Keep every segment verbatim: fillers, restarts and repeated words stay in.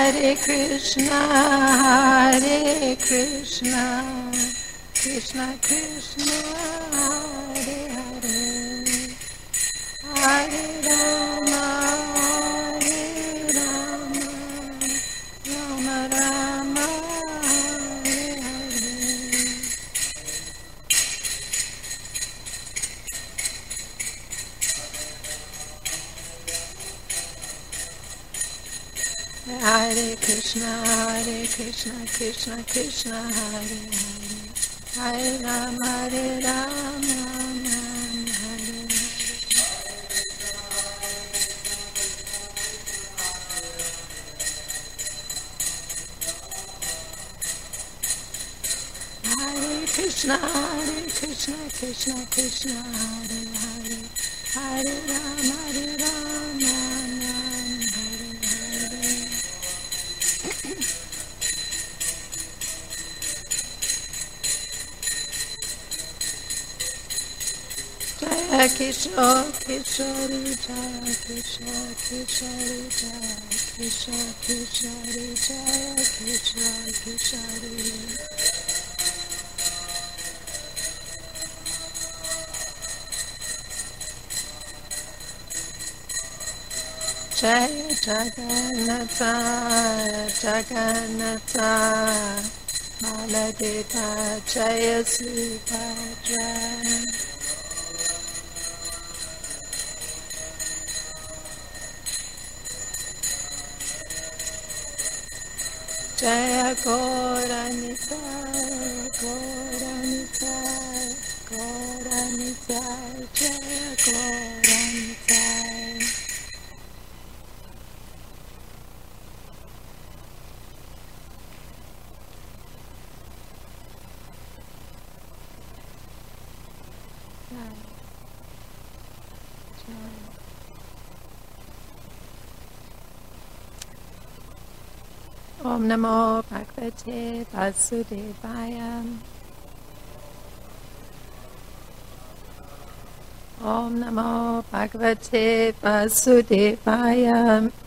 Hare Krishna, Hare Krishna, Krishna Krishna, Hare Hare, Hare Rama, Hare Rama, Rama Rama, Hare Hare. Hare Krishna, Hare Krishna, Krishna Krishna, Hare Hare, Hare Rama, Hare Rama, Rama Hare Hare. Hare Krishna, Hare Krishna, Krishna Krishna, Hare Hare, Hare Rama, Hare Rama, Rama Hare Hare. Jaya Kishore, Kishore, Jaya Kishore, Kishore, Jaya Kishore, Kishore, Jaya Kishore, Kishore. Jaya Jagannatha, Jagannatha, Baladeva, Jaya Subhadra. Jaya Gauranita, Gauranita, Gauranita, Jaya Gauranita. Om Namo Bhagavate Vasudevaya. Om Namo Bhagavate Vasudevaya.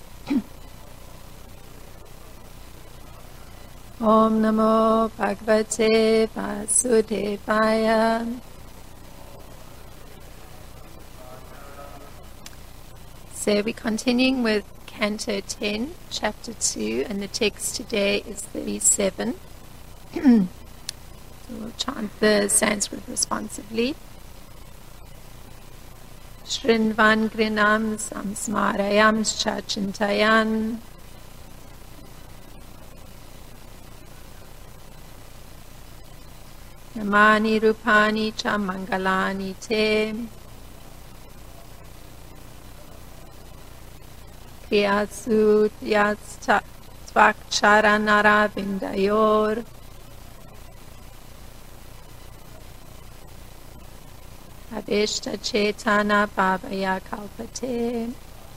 Om Namo Bhagavate Vasudevaya. So we're continuing with Canto ten, Chapter two, and the text today is thirty-seven. So we'll chant the Sanskrit responsively. Shrinvan Grinam Samsmarayam Chachintayan Namani Rupani Cha Mangalani Te Kriyasu Tvakcharanara Vindayor Aveshta Chetana Bhavaya Kalpate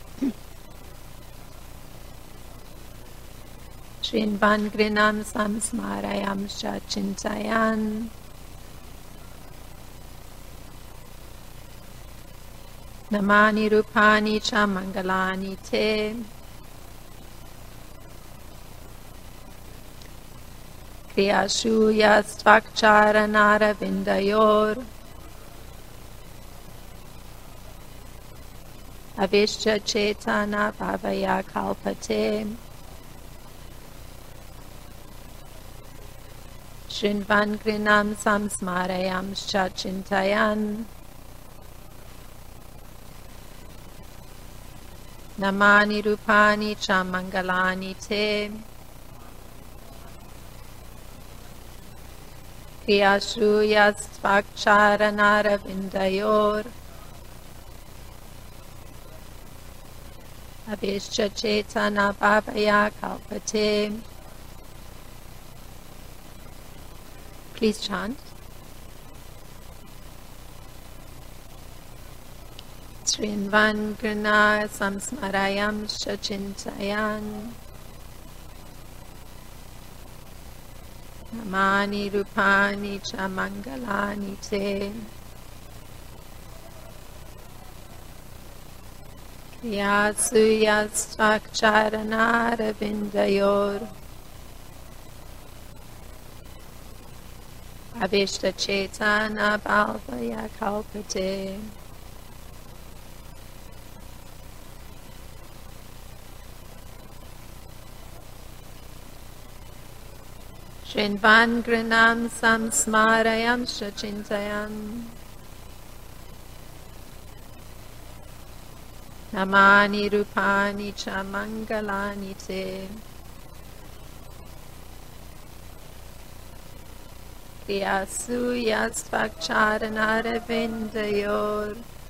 Shrinvan Grinam Samsmarayam Chachintayan Namani Rupani Cha Mangalani Te Kriyashu Yastvakcharanara Vindayor Avishya Chetana Bhavaya Kalpate Shrinvan Grinam Samsmarayam Chachintayan Namani Rupani Cha Mangalani Te Kriyashu Yastvakcharanara Vindayor Avishya Chetana Bhavaya Kalpate. Please chant. Shrinvan Grina Samsmarayam Chachintayan Namani Rupani Cha Mangalani Te Yasuyastvakcharanaravindayor Avishta Chetana Bhavaya Kalpate Shrinvan Grinam Samsmarayam Shachintayan Namani Rupani Cha Mangalani Te Kriyasuyastvakcharanaravindayor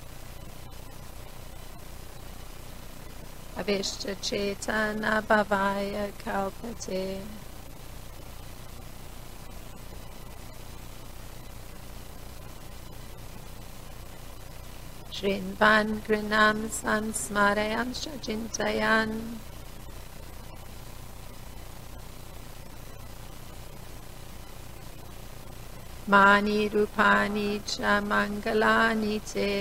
Avishta Chetana Bhavaya Kalpate Shrinvan Grinam Samsmarayam Shachintayan Mani Rupani Cha Mangalani Te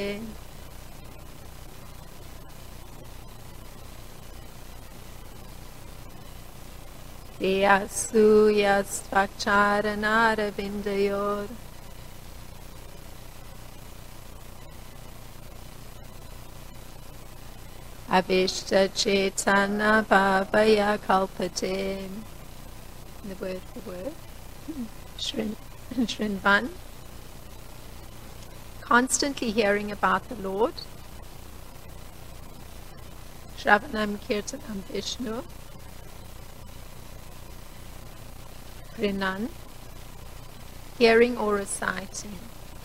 Kriyasuyastvakcharanaravindayor Avishta Chetana Bhavaya Kalpate. The word for word. Shrin, Shrinvan. Constantly hearing about the Lord. Shravanam Kirtanam Vishnu. Grinan. Hearing or reciting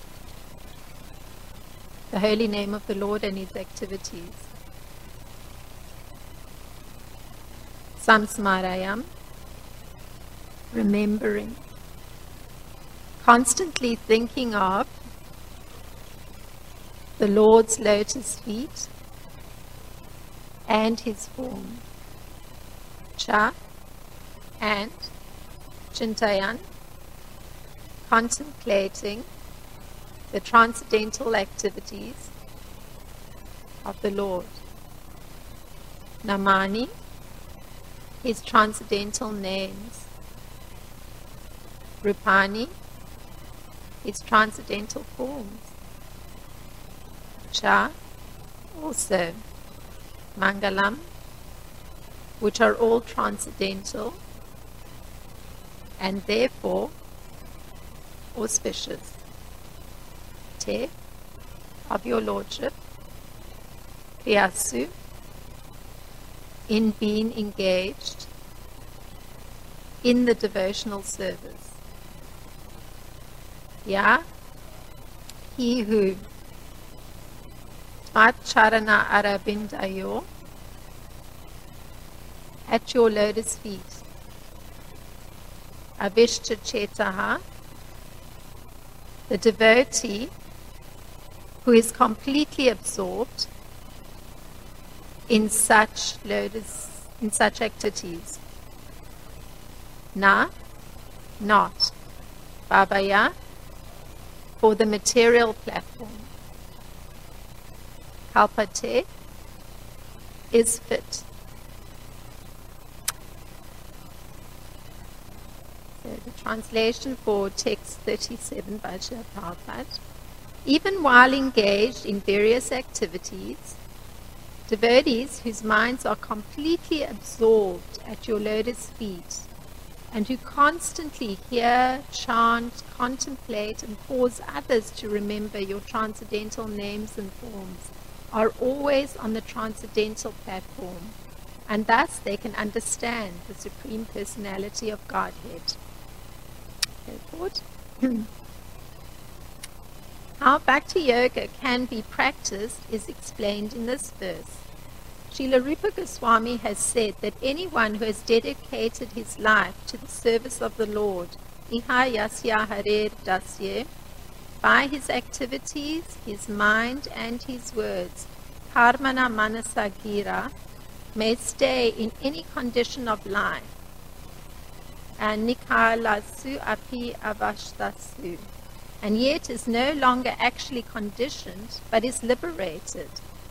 the holy name of the Lord and his activities. Samsmarayam, remembering, constantly thinking of the Lord's lotus feet and his form. Cha and Chintayan, contemplating the transcendental activities of the Lord. Namani, his transcendental names. Rupani, his transcendental forms. Cha, also. Mangalam, which are all transcendental and therefore auspicious. Te, of your Lordship. Kriyasu, in being engaged in the devotional service. Ya, he who Tvatcharana Arabindayo, at your lotus feet. Avishta Chetaha, the devotee who is completely absorbed in such lotus, in such activities. Na, not. Bhavaya, for the material platform. Kalpate, is fit. So the translation for text thirty-seven by Srila Prabhupada. Even while engaged in various activities, devotees whose minds are completely absorbed at your lotus feet and who constantly hear, chant, contemplate, and cause others to remember your transcendental names and forms are always on the transcendental platform, and thus they can understand the Supreme Personality of Godhead. Okay, forward. How Bhakti Yoga can be practiced is explained in this verse. Srila Rupa Goswami has said that anyone who has dedicated his life to the service of the Lord, Iha Yasya Harer Dasye, by his activities, his mind, and his words, Karmana Manasa Gira, may stay in any condition of life, and Nikalasu Api Avashtasu, and yet is no longer actually conditioned, but is liberated.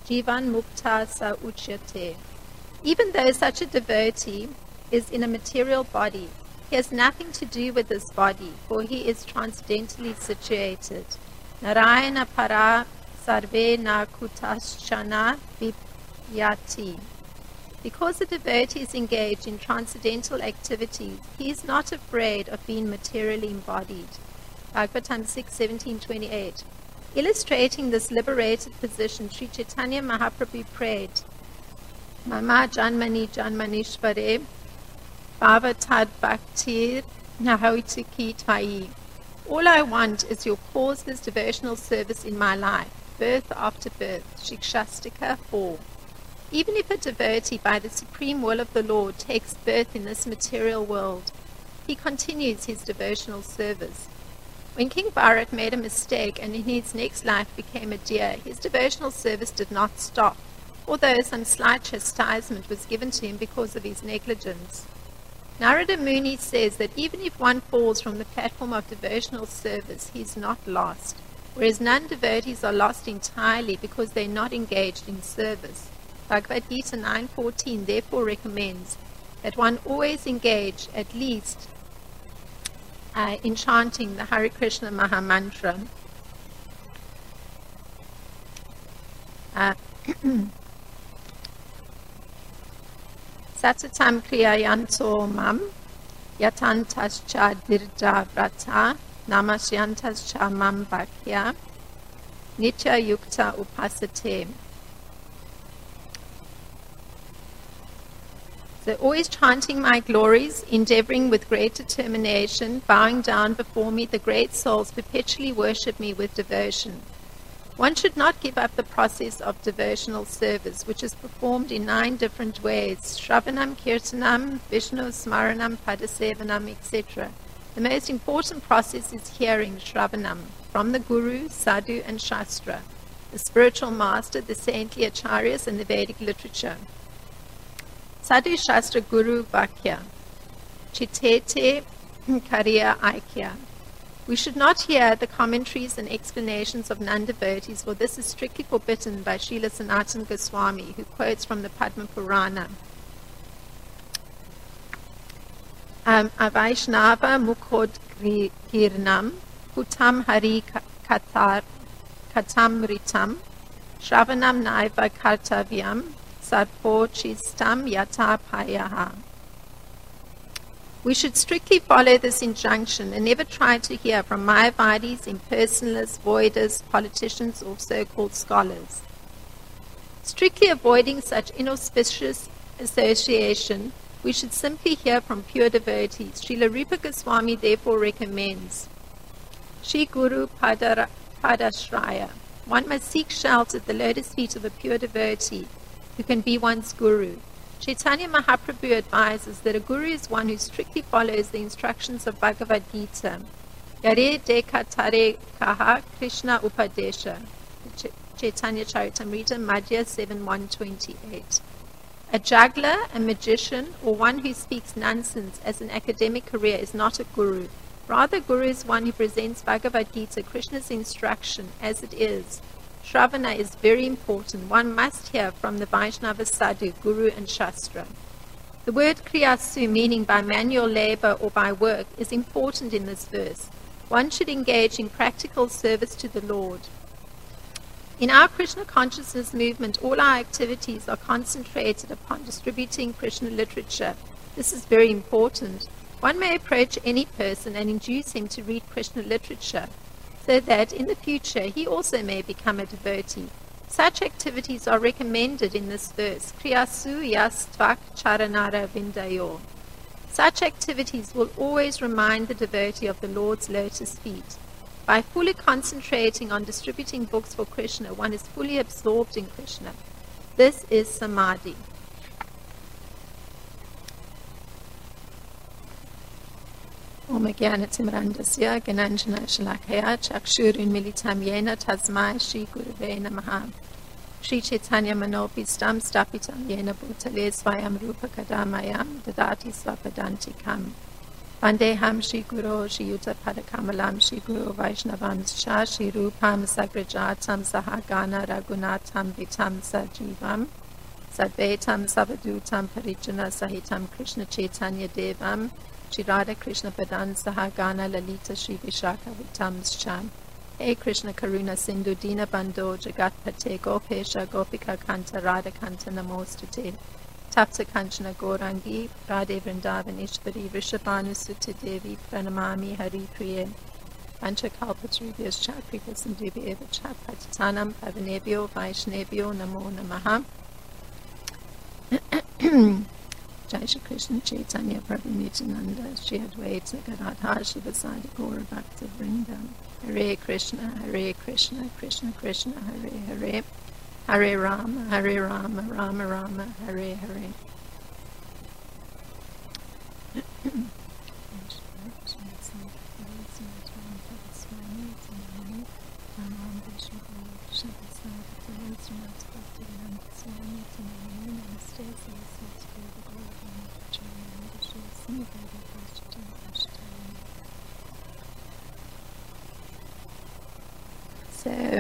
Jivan Mukta Sa Uchyate. Even though such a devotee is in a material body, he has nothing to do with this body, for he is transcendentally situated. Narayana Para Sarve Na Kutaschana Vipyati. Because the devotee is engaged in transcendental activities, he is not afraid of being materially embodied. Bhagavatam six seventeen twenty-eight. Illustrating this liberated position, Sri Chaitanya Mahaprabhu prayed, Mama Janmani Janmanishvare Bhavatad Bhaktir Nahautiki Tvai. All I want is your causeless devotional service in my life, birth after birth. Shikshastika four. Even if a devotee, by the supreme will of the Lord, takes birth in this material world, he continues his devotional service. When King Bharat made a mistake and in his next life became a deer, his devotional service did not stop, although some slight chastisement was given to him because of his negligence. Narada Muni says that even if one falls from the platform of devotional service, he is not lost, whereas non-devotees are lost entirely because they are not engaged in service. Bhagavad Gita nine fourteen therefore recommends that one always engage at least uh, in chanting the Hare Krishna Maha Mantra. Uh, Satatam kriyayanto mam yatantascha dirja vrata namasyantascha mam bhakya nitya yukta upasate. So always chanting my glories, endeavoring with great determination, bowing down before me, the great souls perpetually worship me with devotion. One should not give up the process of devotional service, which is performed in nine different ways: Shravanam, Kirtanam, Vishnu, Smaranam, Padasevanam, et cetera. The most important process is hearing, Shravanam, from the Guru, Sadhu, and Shastra, the spiritual master, the saintly acharyas, and the Vedic literature. Sadhu Shastra Guru Vakya, Chitete Kariya Aikya. We should not hear the commentaries and explanations of non-devotees, for this is strictly forbidden by Srila Sanatana Goswami, who quotes from the Padma Purana. Um, Avaishnava Mukhod Kirnam Kutam Hari Katar Katamritam Shravanam Naiva Kartavyam Sarpo Chistam Yata Payaha. We should strictly follow this injunction and never try to hear from Mayavadis, impersonalists, voidists, politicians, or so-called scholars. Strictly avoiding such inauspicious association, we should simply hear from pure devotees. Srila Rupa Goswami therefore recommends Shri Guru Padara, Padashraya. One must seek shelter at the lotus feet of a pure devotee who can be one's guru. Chaitanya Mahaprabhu advises that a guru is one who strictly follows the instructions of Bhagavad Gita. Yare deka tare kaha Krishna upadesha. Ch- Chaitanya Charitamrita, Madhya seven one twenty-eight. A juggler, a magician, or one who speaks nonsense as an academic career is not a guru. Rather, guru is one who presents Bhagavad Gita, Krishna's instruction, as it is. Shravana is very important. One must hear from the Vaishnava Sadhu, Guru and Shastra. The word kriyasu, meaning by manual labor or by work, is important in this verse. One should engage in practical service to the Lord. In our Krishna consciousness movement, all our activities are concentrated upon distributing Krishna literature. This is very important. One may approach any person and induce him to read Krishna literature, so that in the future he also may become a devotee. Such activities are recommended in this verse. Kriyasu yastvak charanara vindayo. Such activities will always remind the devotee of the Lord's lotus feet. By fully concentrating on distributing books for Krishna, one is fully absorbed in Krishna. This is samadhi. Om Jnanatimrandasya Gananjana Shalakaya Chakshurunmilitam Yena Tasmai Shri Gurave Namaha. Shri Chaitanya Manopistam Stapitam Yena Bhutale Swayam Rupa Kadamayam Dadati Swapadantikam. Vandeham Shri Guru Shri Yuta Padakamalam Shri Guru Vaishnavam Cha Shri Rupam Sagrajatam Sahagana Raghunatham Vitam Sajivam Sadvetam Savadutam Parijana Sahitam Krishna Chaitanya Devam Shri Radha Krishna Padan Sahagana Lalita Shri Vishaka Vitam Cha. Hey Krishna Karuna Sindhu Dina Bandho Jagat Pate Gopesha Gopika Kanta Radha Kanta Namostute Tapta Kanchana Gaurangi Radhe Vrindavan Ishvari Vrishabhanu Sutta Devi Pranamami Hari Priye Panchakalpatribhyas Chakripa Sindhibhi Eva Chapatitanam Pavanebhyo Vaishnebhyo Namo Namaha. Jai Shri Krishna Chaitanya Prabhu Nityananda Shri Advaita Gadadhar Shivasadi Gaura Bhakta Vrinda. Hare Krishna, Hare Krishna, Krishna Krishna, Hare Hare, Hare Rama, Hare Rama, Rama Rama, Hare Hare. So,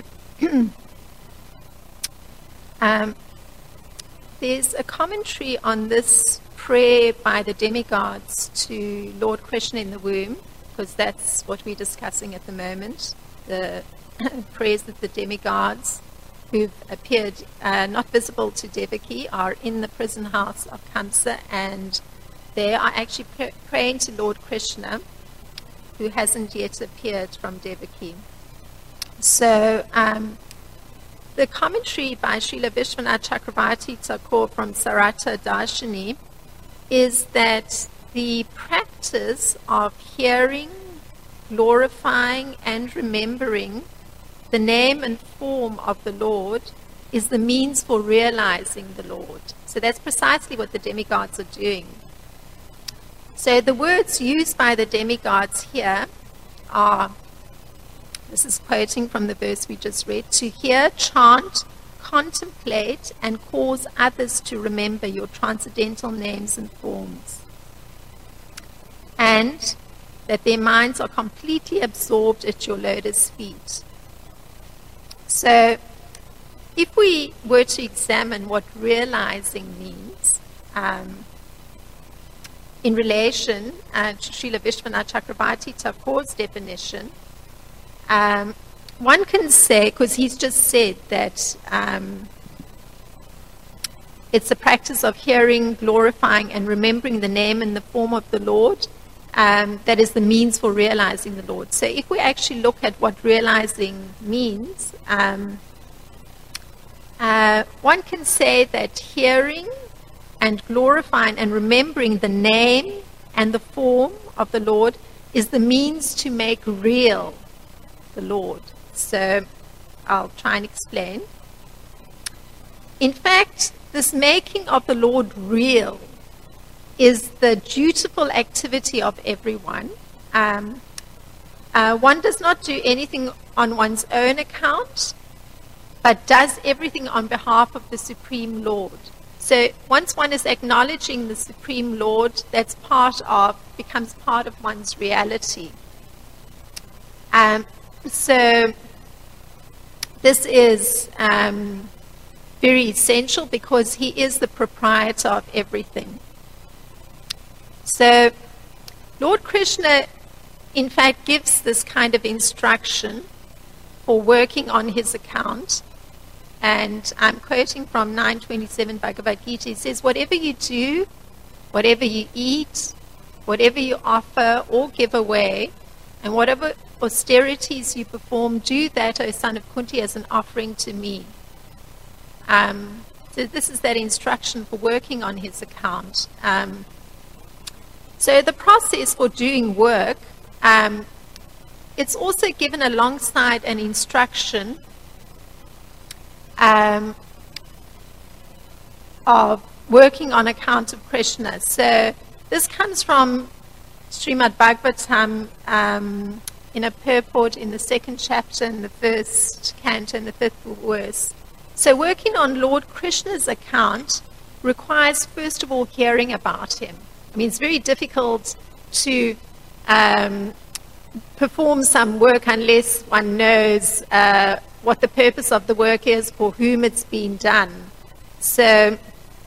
um, there's a commentary on this prayer by the demigods to Lord Krishna in the womb, because that's what we're discussing at the moment, the prayers that the demigods who've appeared uh, not visible to Devaki are in the prison house of Kamsa, and they are actually pr- praying to Lord Krishna, who hasn't yet appeared from Devaki. So, um, the commentary by Srila Vishwanath Chakravarti Thakur from Sarata Darshini is that the practice of hearing, glorifying, and remembering the name and form of the Lord is the means for realizing the Lord. So that's precisely what the demigods are doing. So the words used by the demigods here are, this is quoting from the verse we just read, to hear, chant, contemplate, and cause others to remember your transcendental names and forms. And that their minds are completely absorbed at your lotus feet. So, if we were to examine what realizing means, um, in relation uh, to Srila Vishwanath Chakravarti Thakur's definition, Um, one can say, because he's just said that um, it's the practice of hearing, glorifying, and remembering the name and the form of the Lord um, that is the means for realizing the Lord. So if we actually look at what realizing means, um, uh, one can say that hearing and glorifying and remembering the name and the form of the Lord is the means to make real the Lord. So I'll try and explain. In fact, this making of the Lord real is the dutiful activity of everyone. Um, uh, one does not do anything on one's own account, but does everything on behalf of the Supreme Lord. So once one is acknowledging the Supreme Lord, that's part of, becomes part of one's reality. Um, So this is um, very essential because he is the proprietor of everything. So Lord Krishna, in fact, gives this kind of instruction for working on his account. And I'm quoting from nine twenty-seven Bhagavad Gita. It says, whatever you do, whatever you eat, whatever you offer or give away, and whatever austerities you perform, do that, O son of Kunti, as an offering to me. Um, so this is that instruction for working on his account. Um, so the process for doing work, um, it's also given alongside an instruction um, of working on account of Krishna. So this comes from Srimad Bhagavatam, um, in a purport in the second chapter, in the first canto, in the fifth verse. So working on Lord Krishna's account requires, first of all, hearing about him. I mean, it's very difficult to um, perform some work unless one knows uh, what the purpose of the work is, for whom it's being done. So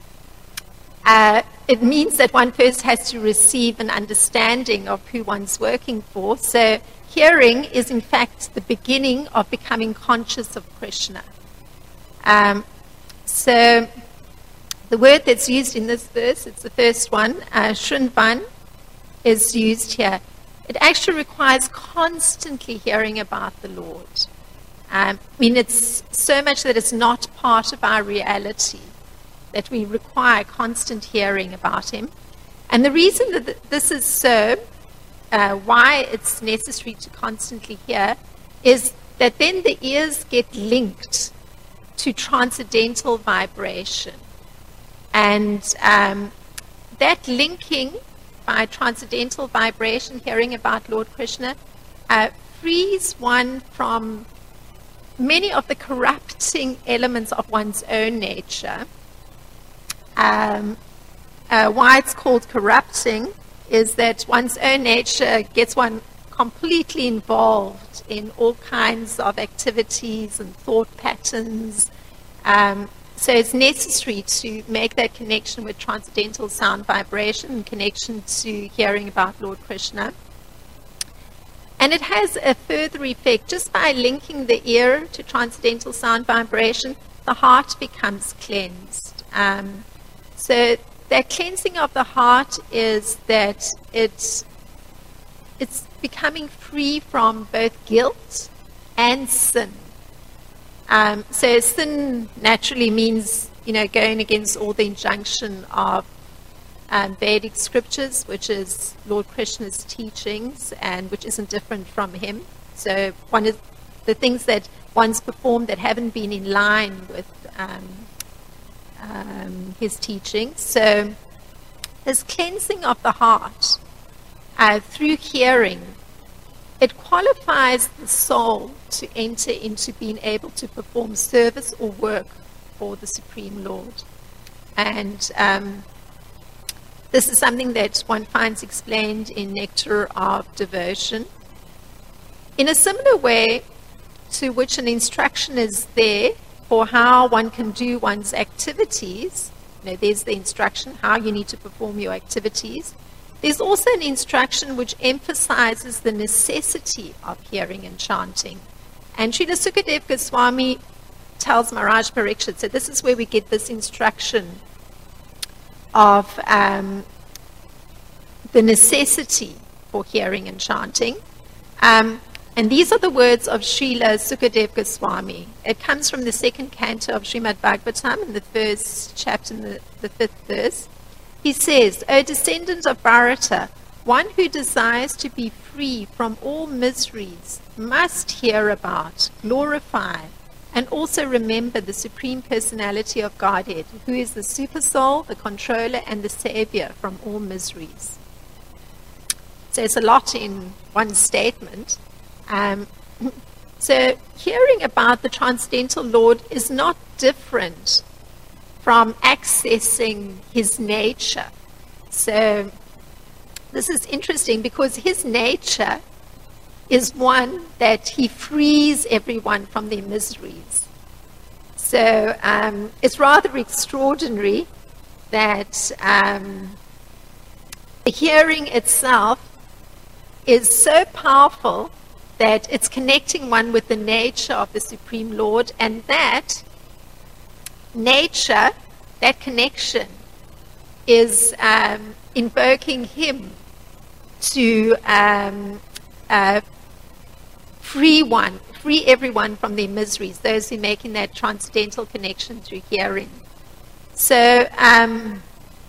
uh, it means that one first has to receive an understanding of who one's working for. So hearing is in fact the beginning of becoming conscious of Krishna. Um, so the word that's used in this verse, it's the first one, uh, Shunvan, is used here. It actually requires constantly hearing about the Lord. Um, I mean, it's so much that it's not part of our reality, that we require constant hearing about him. And the reason that th- this is so, uh, why it's necessary to constantly hear, is that then the ears get linked to transcendental vibration. And um, that linking by transcendental vibration, hearing about Lord Krishna, uh, frees one from many of the corrupting elements of one's own nature. Um, uh, why it's called corrupting is that one's own nature gets one completely involved in all kinds of activities and thought patterns. Um, So it's necessary to make that connection with transcendental sound vibration and connection to hearing about Lord Krishna. And it has a further effect. Just by linking the ear to transcendental sound vibration, the heart becomes cleansed. Um, so that cleansing of the heart is that it's, it's becoming free from both guilt and sin. Um, so sin naturally means, you know, going against all the injunction of um, Vedic scriptures, which is Lord Krishna's teachings, and which isn't different from him. So one of the things that one's performed that haven't been in line with um, um, his teachings. So this cleansing of the heart uh, through hearing, it qualifies the soul to enter into being able to perform service or work for the Supreme Lord. And um, this is something that one finds explained in Nectar of Devotion. In a similar way to which an instruction is there for how one can do one's activities, you know, there's the instruction how you need to perform your activities. There's also an instruction which emphasizes the necessity of hearing and chanting. And Srila Sukadeva Goswami tells Maharaj Parikshit, so this is where we get this instruction of um, the necessity for hearing and chanting. Um, and these are the words of Srila Sukadeva Goswami. It comes from the second canto of Srimad Bhagavatam in the first chapter, in the, the fifth verse. He says, O descendant of Bharata, one who desires to be free from all miseries must hear about, glorify, and also remember the Supreme Personality of Godhead, who is the Supersoul, the Controller, and the Savior from all miseries. So it's a lot in one statement. Um, so hearing about the Transcendental Lord is not different from accessing his nature. So this is interesting because his nature is one that he frees everyone from their miseries. So um, it's rather extraordinary that um, the hearing itself is so powerful that it's connecting one with the nature of the Supreme Lord, and that nature, that connection, is um, invoking him to um, uh, free one, free everyone from their miseries, those who are making that transcendental connection through hearing. So, um,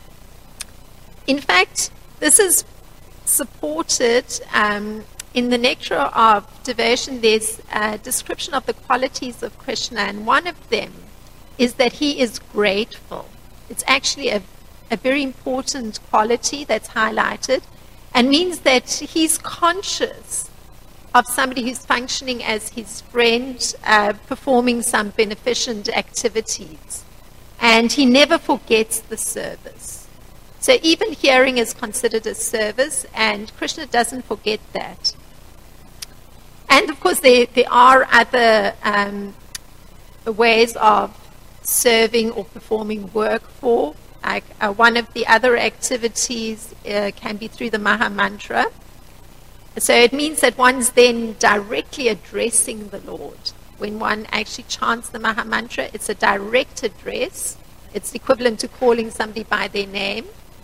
in fact, this is supported um, in the Nectar of Devotion. There's a description of the qualities of Krishna, and one of them is that he is grateful. It's actually a, a very important quality that's highlighted, and means that he's conscious of somebody who's functioning as his friend, uh, performing some beneficent activities. And he never forgets the service. So even hearing is considered a service, and Krishna doesn't forget that. And of course, there, there are other um, ways of serving or performing work for. Like uh, one of the other activities uh, can be through the Maha Mantra. So it means that one's then directly addressing the Lord. When one actually chants the Maha Mantra, it's a direct address. It's equivalent to calling somebody by their name.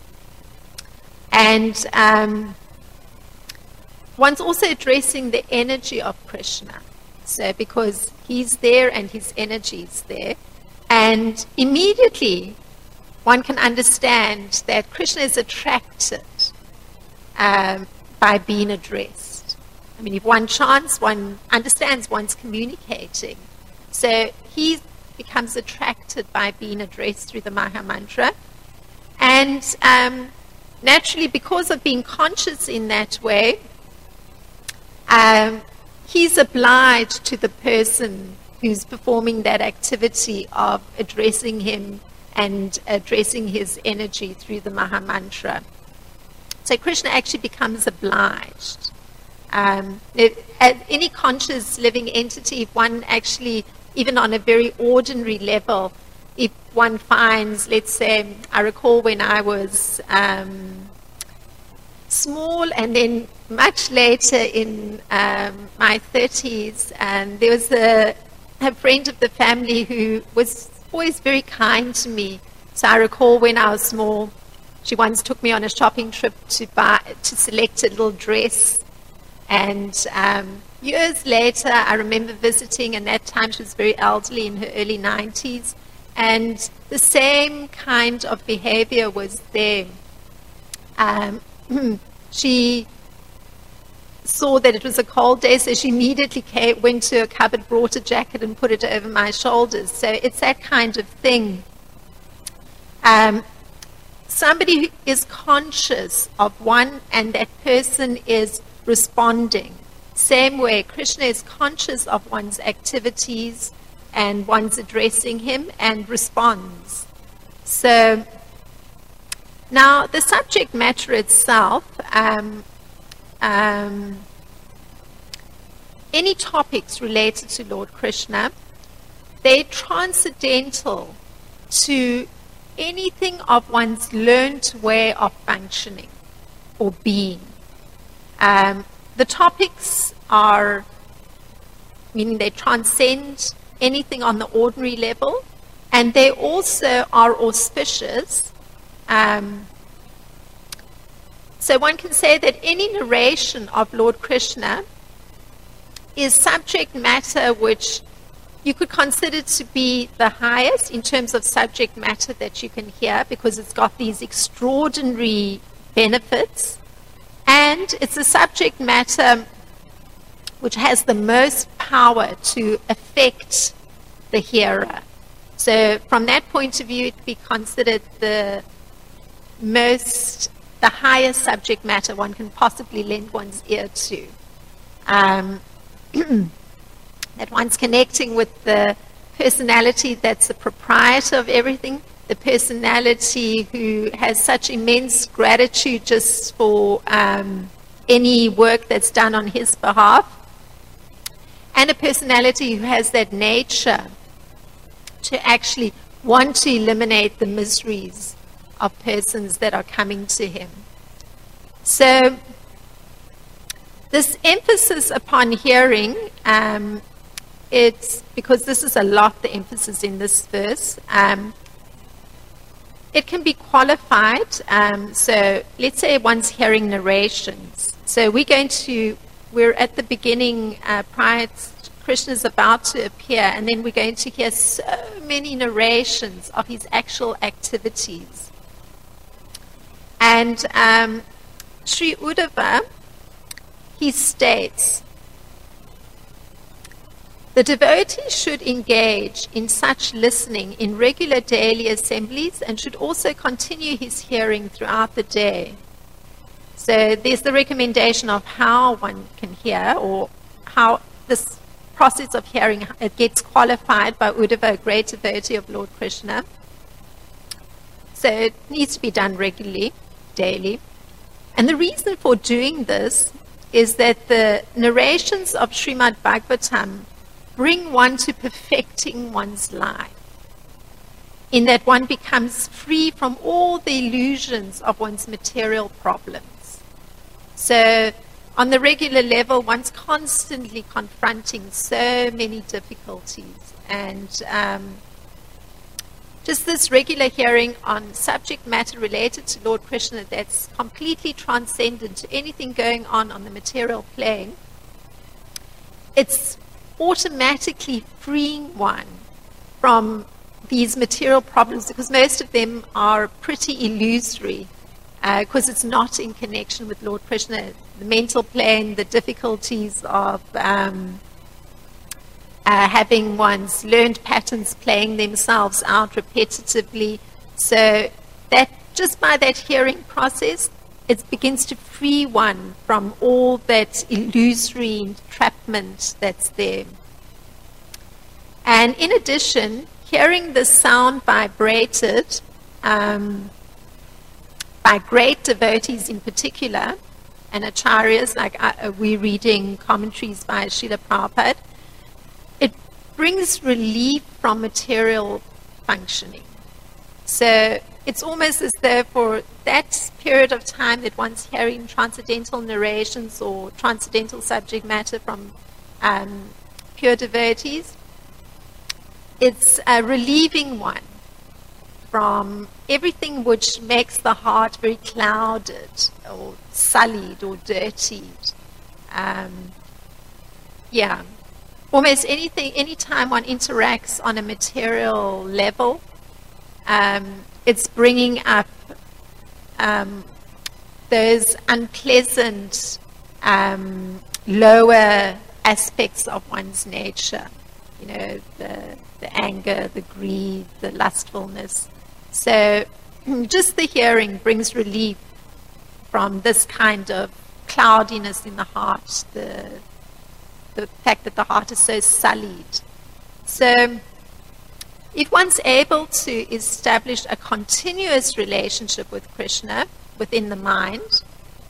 And um, one's also addressing the energy of Krishna. So because he's there and his energy is there. And immediately one can understand that Krishna is attracted um, by being addressed. I mean, if one chants, one understands one's communicating. So he becomes attracted by being addressed through the Maha Mantra. And um, naturally, because of being conscious in that way, um, he's obliged to the person who's performing that activity of addressing him and addressing his energy through the Maha Mantra. So Krishna actually becomes obliged. Um, it, at any conscious living entity, if one actually, even on a very ordinary level, if one finds, let's say, I recall when I was um, small and then much later in um, my thirties, and there was a, a friend of the family who was always very kind to me. So I recall when I was small, she once took me on a shopping trip to buy to select a little dress. And um, years later, I remember visiting, and that time she was very elderly, in her early nineties, and the same kind of behavior was there. Um, she saw that it was a cold day, so she immediately came, went to a cupboard, brought a jacket, and put it over my shoulders. So it's that kind of thing. Um, somebody who is conscious of one, and that person is responding. Same way, Krishna is conscious of one's activities and one's addressing him and responds. So now the subject matter itself, um, um, any topics related to Lord Krishna, they're transcendental to anything of one's learned way of functioning or being. Um, the topics are, meaning they transcend anything on the ordinary level, and they also are auspicious. Um, so one can say that any narration of Lord Krishna is subject matter which you could consider to be the highest in terms of subject matter that you can hear, because it's got these extraordinary benefits. And it's a subject matter which has the most power to affect the hearer. So from that point of view, it would be considered the most, the highest subject matter one can possibly lend one's ear to. Um, that one's connecting with the personality that's the proprietor of everything, the personality who has such immense gratitude just for um, any work that's done on his behalf, and a personality who has that nature to actually want to eliminate the miseries of persons that are coming to him. So this emphasis upon hearing, um, it's because this is a lot, the emphasis in this verse, um, it can be qualified. Um, so let's say one's hearing narrations. So we're going to, we're at the beginning, uh, prior to Krishna's about to appear, and then we're going to hear so many narrations of his actual activities. And um, Sri Uddhava, he states, the devotee should engage in such listening in regular daily assemblies and should also continue his hearing throughout the day. So there's the recommendation of how one can hear, or how this process of hearing, it gets qualified by Uddhava, a great devotee of Lord Krishna. So it needs to be done regularly, daily. And the reason for doing this is that the narrations of Srimad Bhagavatam bring one to perfecting one's life, in that one becomes free from all the illusions of one's material problems. So on the regular level, one's constantly confronting so many difficulties. And um, just this regular hearing on subject matter related to Lord Krishna that's completely transcendent to anything going on on the material plane, it's automatically freeing one from these material problems, because most of them are pretty illusory, because uh, it's not in connection with Lord Krishna. The mental plane, the difficulties of um, uh, having one's learned patterns playing themselves out repetitively. So that just by that hearing process, it begins to free one from all that illusory entrapment that's there. And in addition, hearing the sound vibrated um, by great devotees in particular, and acharyas, like uh, we're reading commentaries by Srila Prabhupada, it brings relief from material functioning. So it's almost as though for that period of time that one's hearing transcendental narrations or transcendental subject matter from um, pure devotees, it's uh, relieving one from everything which makes the heart very clouded or sullied or dirtied. Um, yeah. Almost anything, anytime one interacts on a material level, um, it's bringing up um, those unpleasant, um, lower aspects of one's nature. You know, the, the anger, the greed, the lustfulness. So just the hearing brings relief from this kind of cloudiness in the heart, the, the fact that the heart is so sullied. So if one's able to establish a continuous relationship with Krishna within the mind,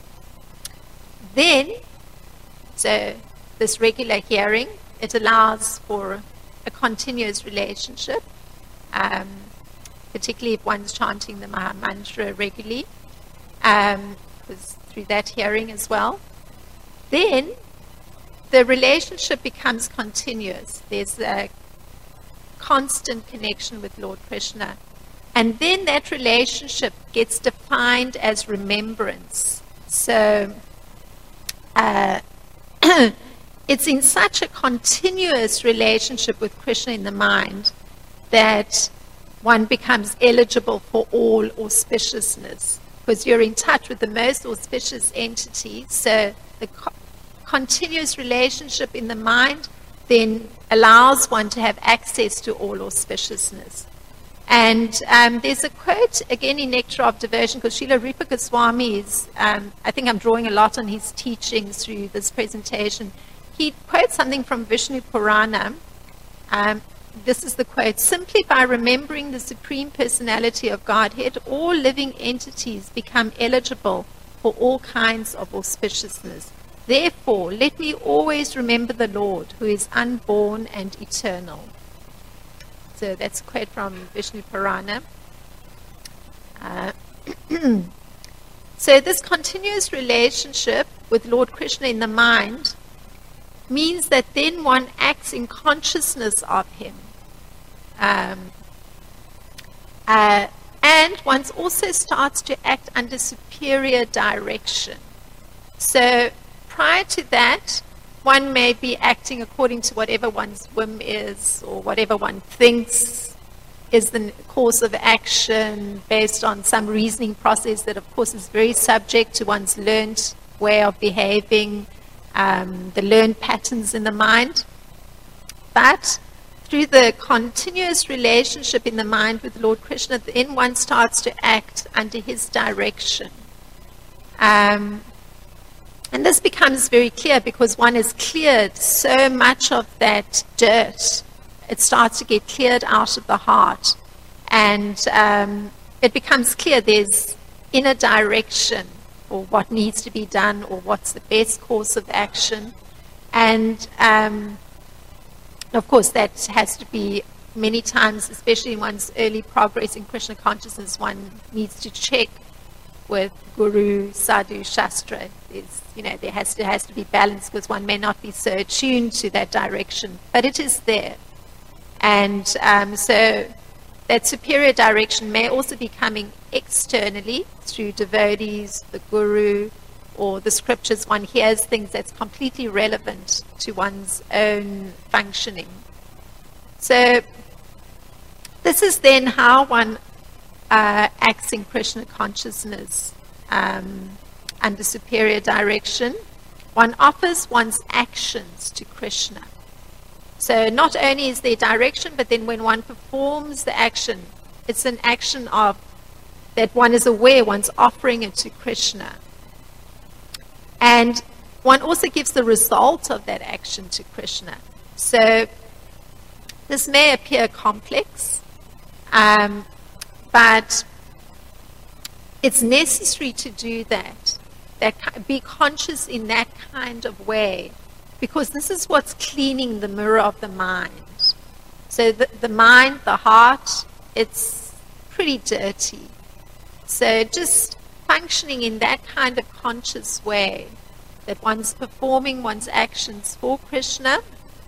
then, so this regular hearing, it allows for a continuous relationship, um, particularly if one's chanting the Maha Mantra regularly, um, because through that hearing as well. Then the relationship becomes continuous. There's a constant connection with Lord Krishna. And then that relationship gets defined as remembrance. So uh, it's in such a continuous relationship with Krishna in the mind that one becomes eligible for all auspiciousness, because you're in touch with the most auspicious entity. So the co- continuous relationship in the mind then allows one to have access to all auspiciousness. And um, there's a quote, again in Nectar of Devotion, because Srila Rupa Goswami is, um, I think I'm drawing a lot on his teachings through this presentation. He quotes something from Vishnu Purana. Um, this is the quote: simply by remembering the Supreme Personality of Godhead, all living entities become eligible for all kinds of auspiciousness. Therefore, let me always remember the Lord, who is unborn and eternal. So that's a quote from Vishnu Purana. Uh, so this continuous relationship with Lord Krishna in the mind means that then one acts in consciousness of him. Um, uh, and one also starts to act under superior direction. So prior to that, one may be acting according to whatever one's whim is, or whatever one thinks is the course of action based on some reasoning process that, of course, is very subject to one's learned way of behaving, um, the learned patterns in the mind. But through the continuous relationship in the mind with Lord Krishna, then one starts to act under his direction. Um, And this becomes very clear because one has cleared so much of that dirt. It starts to get cleared out of the heart. And um, it becomes clear there's inner direction or what needs to be done or what's the best course of action. And um, of course that has to be many times, especially in one's early progress in Krishna consciousness, one needs to check with Guru, Sadhu, Shastra. There's, you know, there has to, has to be balance because one may not be so attuned to that direction, but it is there. And um, so that superior direction may also be coming externally through devotees, the Guru, or the scriptures. One hears things that's completely relevant to one's own functioning. So this is then how one uh, acts in Krishna consciousness um, under superior direction. One offers one's actions to Krishna. So not only is there direction, but then when one performs the action, it's an action of that one is aware one's offering it to Krishna. And one also gives the result of that action to Krishna. So this may appear complex, um, but it's necessary to do that, that be conscious in that kind of way, because this is what's cleaning the mirror of the mind. So the, the mind, the heart, it's pretty dirty. So just functioning in that kind of conscious way, that one's performing one's actions for Krishna,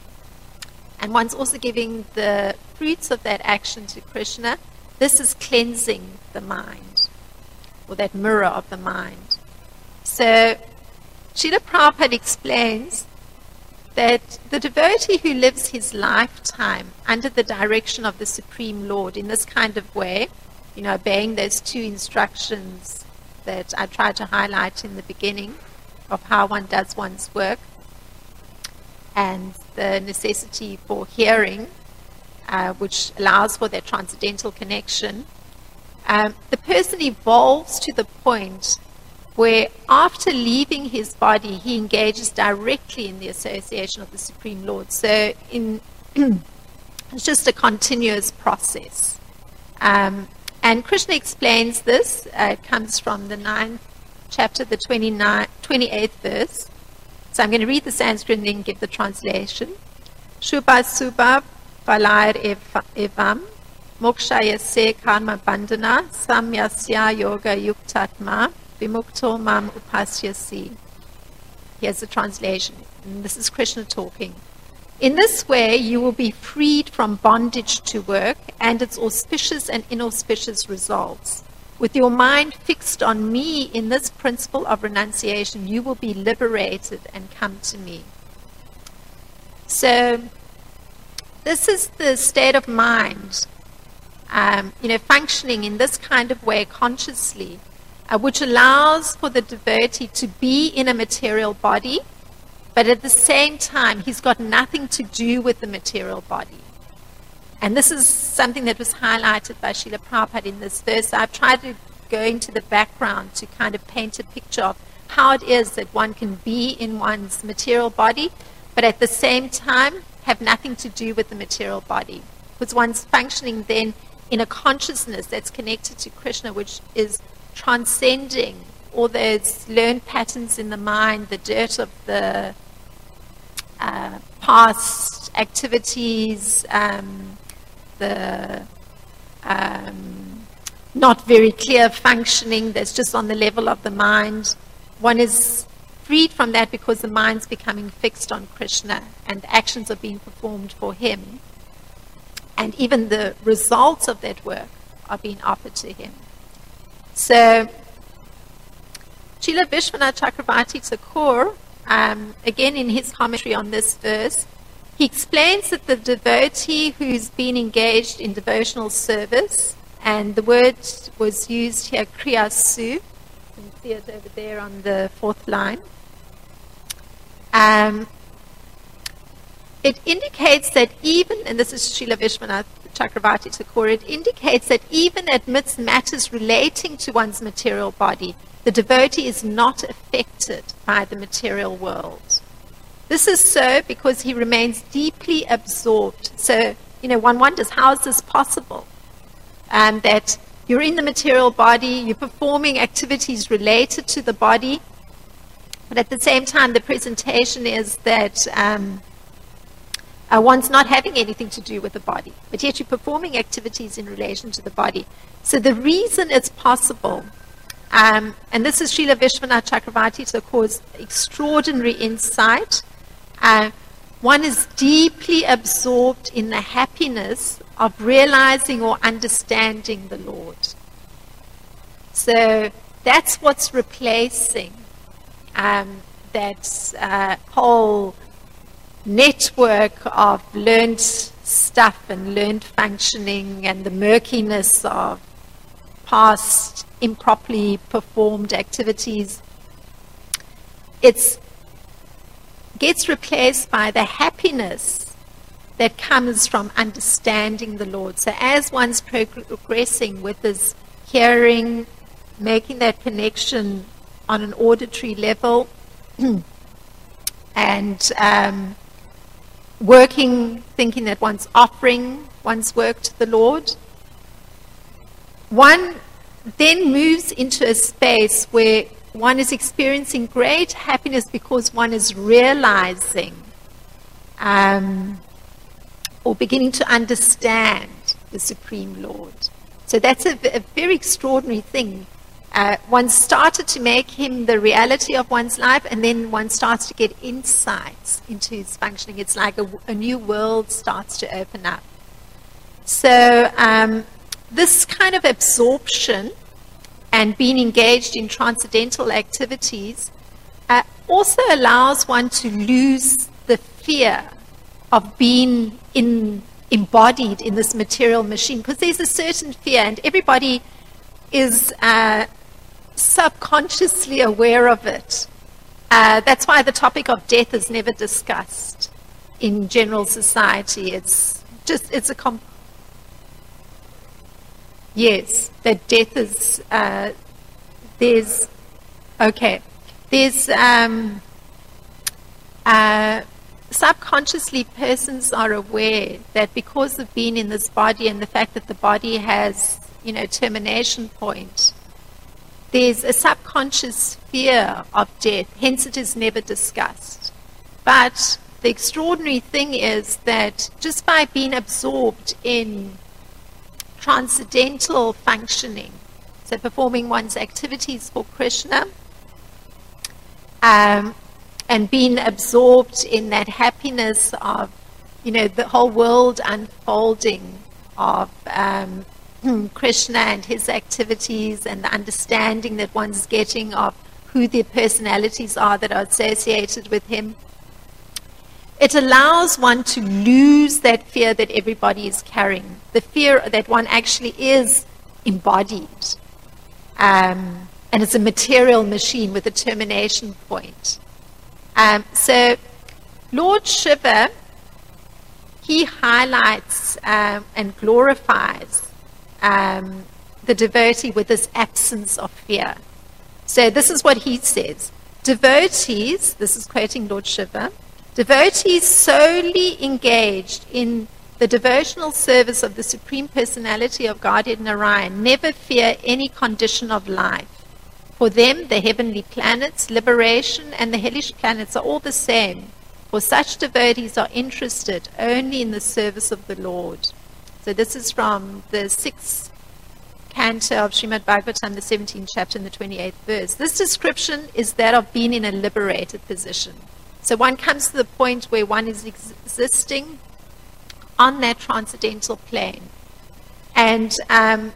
and one's also giving the fruits of that action to Krishna, this is cleansing the mind, or that mirror of the mind. So Srila Prabhupada explains that the devotee who lives his lifetime under the direction of the Supreme Lord in this kind of way, you know, obeying those two instructions that I tried to highlight in the beginning of how one does one's work, and the necessity for hearing, uh, which allows for that transcendental connection, um, the person evolves to the point where after leaving his body, he engages directly in the association of the Supreme Lord. So in, it's just a continuous process. Um, and Krishna explains this. Uh, it comes from the ninth chapter, the twenty-eighth verse. So I'm going to read the Sanskrit and then give the translation. Shubha subha phalayar evam mokshaya se karma bandhana samyasya yoga yuktatma vimukto mam upasyasi. Here's the translation. And this is Krishna talking. In this way, you will be freed from bondage to work and its auspicious and inauspicious results. With your mind fixed on me in this principle of renunciation, you will be liberated and come to me. So, this is the state of mind, um, you know, functioning in this kind of way consciously, uh, which allows for the devotee to be in a material body, but at the same time, he's got nothing to do with the material body. And this is something that was highlighted by Srila Prabhupada in this verse. I've tried to go into the background to kind of paint a picture of how it is that one can be in one's material body, but at the same time have nothing to do with the material body. Because one's functioning then in a consciousness that's connected to Krishna, which is transcending all those learned patterns in the mind, the dirt of the uh, past activities, um, the um, not very clear functioning that's just on the level of the mind. One is freed from that because the mind's becoming fixed on Krishna and actions are being performed for him. And even the results of that work are being offered to him. So, Srila Vishwanath Chakravarti Thakur, um, again in his commentary on this verse, he explains that the devotee who's been engaged in devotional service, and the word was used here, kriyasu, you can see it over there on the fourth line, um, it indicates that even, and this is Srila Vishwanath Chakravarti Thakur, it indicates that even amidst matters relating to one's material body, the devotee is not affected by the material world. This is so because he remains deeply absorbed. So, you know, one wonders, how is this possible? Um, that you're in the material body, you're performing activities related to the body, but at the same time, the presentation is that um, uh, one's not having anything to do with the body, but yet you're performing activities in relation to the body. So the reason it's possible, um, and this is Srila Vishwanath Chakravarti Thakur's extraordinary insight, uh, one is deeply absorbed in the happiness of realizing or understanding the Lord. So that's what's replacing um, that uh, whole network of learned stuff and learned functioning and the murkiness of past improperly performed activities. It's gets replaced by the happiness that comes from understanding the Lord. So as one's progressing with this hearing, making that connection on an auditory level, and um, working, thinking that one's offering one's work to the Lord, one then moves into a space where one is experiencing great happiness because one is realizing um, or beginning to understand the Supreme Lord. So that's a, a very extraordinary thing. Uh, one started to make him the reality of one's life, and then one starts to get insights into his functioning. It's like a, a new world starts to open up. So um, this kind of absorption and being engaged in transcendental activities uh, also allows one to lose the fear of being in, embodied in this material machine, because there's a certain fear, and everybody is uh, subconsciously aware of it. Uh, that's why the topic of death is never discussed in general society. It's just, it's a comp- Yes, that death is, uh, there's, okay, there's, um, uh, subconsciously persons are aware that because of being in this body and the fact that the body has, you know, termination point, there's a subconscious fear of death, hence it is never discussed. But the extraordinary thing is that just by being absorbed in transcendental functioning, so performing one's activities for Krishna, um, and being absorbed in that happiness of, you know, the whole world unfolding of um, Krishna and his activities, and the understanding that one's getting of who the personalities are that are associated with him, it allows one to lose that fear that everybody is carrying, the fear that one actually is embodied. Um, and it's a material machine with a termination point. Um, so Lord Shiva, he highlights um, and glorifies um, the devotee with this absence of fear. So this is what he says. Devotees, this is quoting Lord Shiva, devotees solely engaged in the devotional service of the Supreme Personality of Godhead Narayan never fear any condition of life. For them, the heavenly planets, liberation, and the hellish planets are all the same. For such devotees are interested only in the service of the Lord. So this is from the sixth canto of Srimad Bhagavatam, the seventeenth chapter and the twenty-eighth verse. This description is that of being in a liberated position. So one comes to the point where one is existing on that transcendental plane. And um,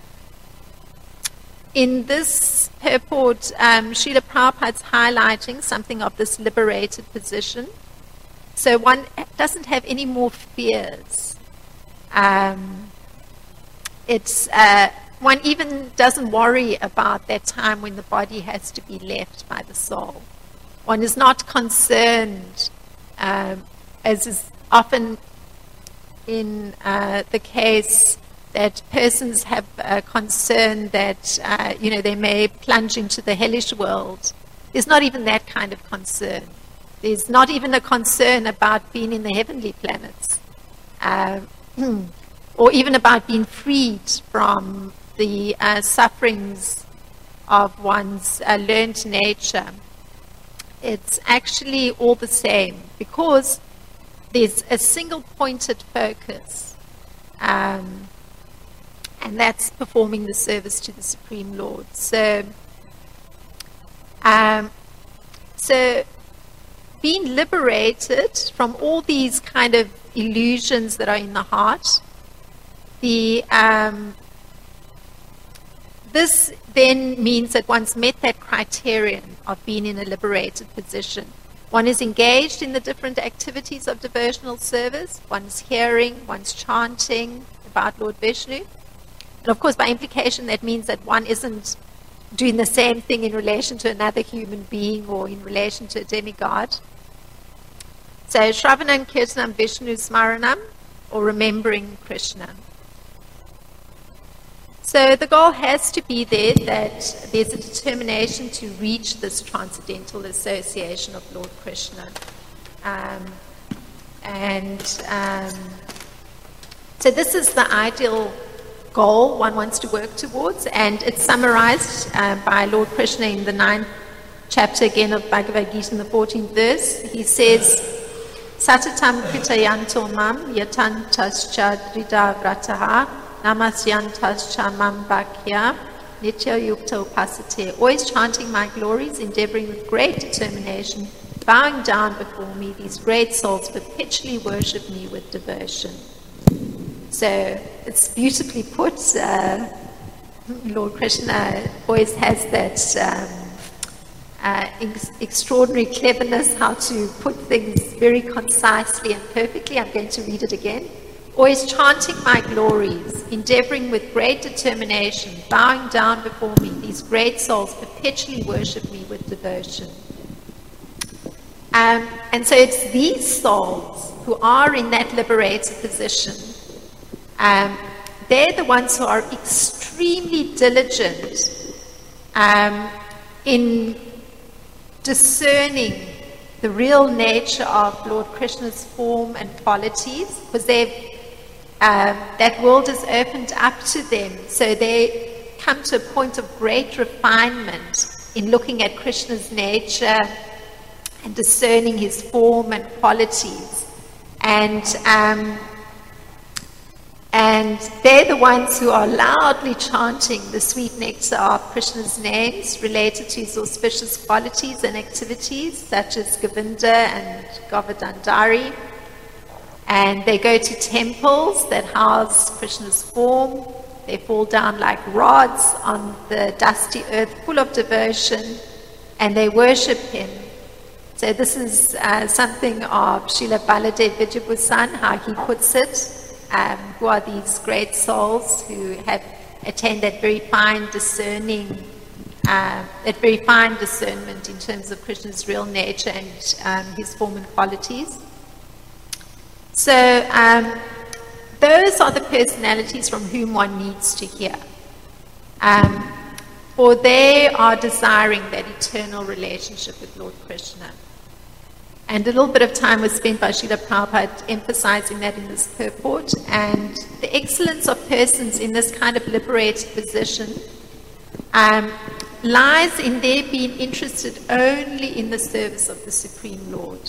in this purport, um, Srila Prabhupada's highlighting something of this liberated position. So one doesn't have any more fears. Um, it's uh, one even doesn't worry about that time when the body has to be left by the soul. One is not concerned, um, as is often in uh, the case, that persons have a concern that, uh, you know, they may plunge into the hellish world. There's not even that kind of concern. There's not even a concern about being in the heavenly planets, uh, or even about being freed from the uh, sufferings of one's uh, learned nature, it's actually all the same, because there's a single pointed focus, um, and that's performing the service to the Supreme Lord. So, um, so being liberated from all these kind of illusions that are in the heart, the um, this then means that one's met that criterion of being in a liberated position. One is engaged in the different activities of devotional service. One's hearing, one's chanting about Lord Vishnu. And of course, by implication, that means that one isn't doing the same thing in relation to another human being or in relation to a demigod. So, Shravanam, Kirtanam, Vishnu, Smaranam, or remembering Krishna. So the goal has to be there that there's a determination to reach this transcendental association of Lord Krishna. Um, and um, so this is the ideal goal one wants to work towards, and it's summarized uh, by Lord Krishna in the ninth chapter again of Bhagavad Gita in the fourteenth verse. He says, Satatam kritayanto mam yatantascha drida vrataha Namasyantascha mam bhakya nitya yukta upasate. Always chanting my glories, endeavoring with great determination, bowing down before me, these great souls perpetually worship me with devotion. So it's beautifully put. Uh, Lord Krishna always has that um, uh, ex- extraordinary cleverness how to put things very concisely and perfectly. I'm going to read it again. Always chanting my glories, endeavoring with great determination, bowing down before me, these great souls perpetually worship me with devotion. Um, and so it's these souls who are in that liberated position. Um, they're the ones who are extremely diligent um, in discerning the real nature of Lord Krishna's form and qualities, because they've Um, that world is opened up to them, so they come to a point of great refinement in looking at Krishna's nature and discerning his form and qualities. And um, and they're the ones who are loudly chanting the sweet nectar of Krishna's names related to his auspicious qualities and activities, such as Govinda and Govardhandari. And they go to temples that house Krishna's form. They fall down like rods on the dusty earth full of devotion, and they worship him. So this is uh, something of Srila Baladev Vidyabhusan, how he puts it, um, who are these great souls who have attained that very fine discerning, uh, that very fine discernment in terms of Krishna's real nature and um, his form and qualities. So um, those are the personalities from whom one needs to hear. Um, for they are desiring that eternal relationship with Lord Krishna. And a little bit of time was spent by Srila Prabhupada emphasizing that in this purport. And the excellence of persons in this kind of liberated position um, lies in their being interested only in the service of the Supreme Lord.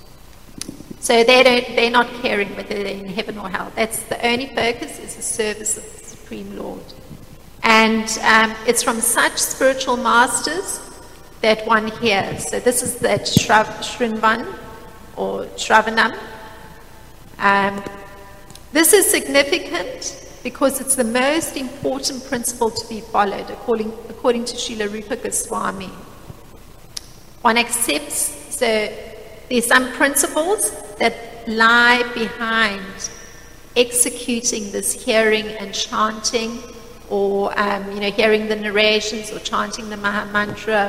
So they don't, they're not caring whether they're in heaven or hell. That's the only focus, is the service of the Supreme Lord. And um, it's from such spiritual masters that one hears. So this is that Shrav, Shrinvan or Shravanam. Um, this is significant because it's the most important principle to be followed according, according to Srila Rupa Goswami. One accepts, so there's some principles that lie behind executing this hearing and chanting, or um, you know, hearing the narrations, or chanting the Maha Mantra,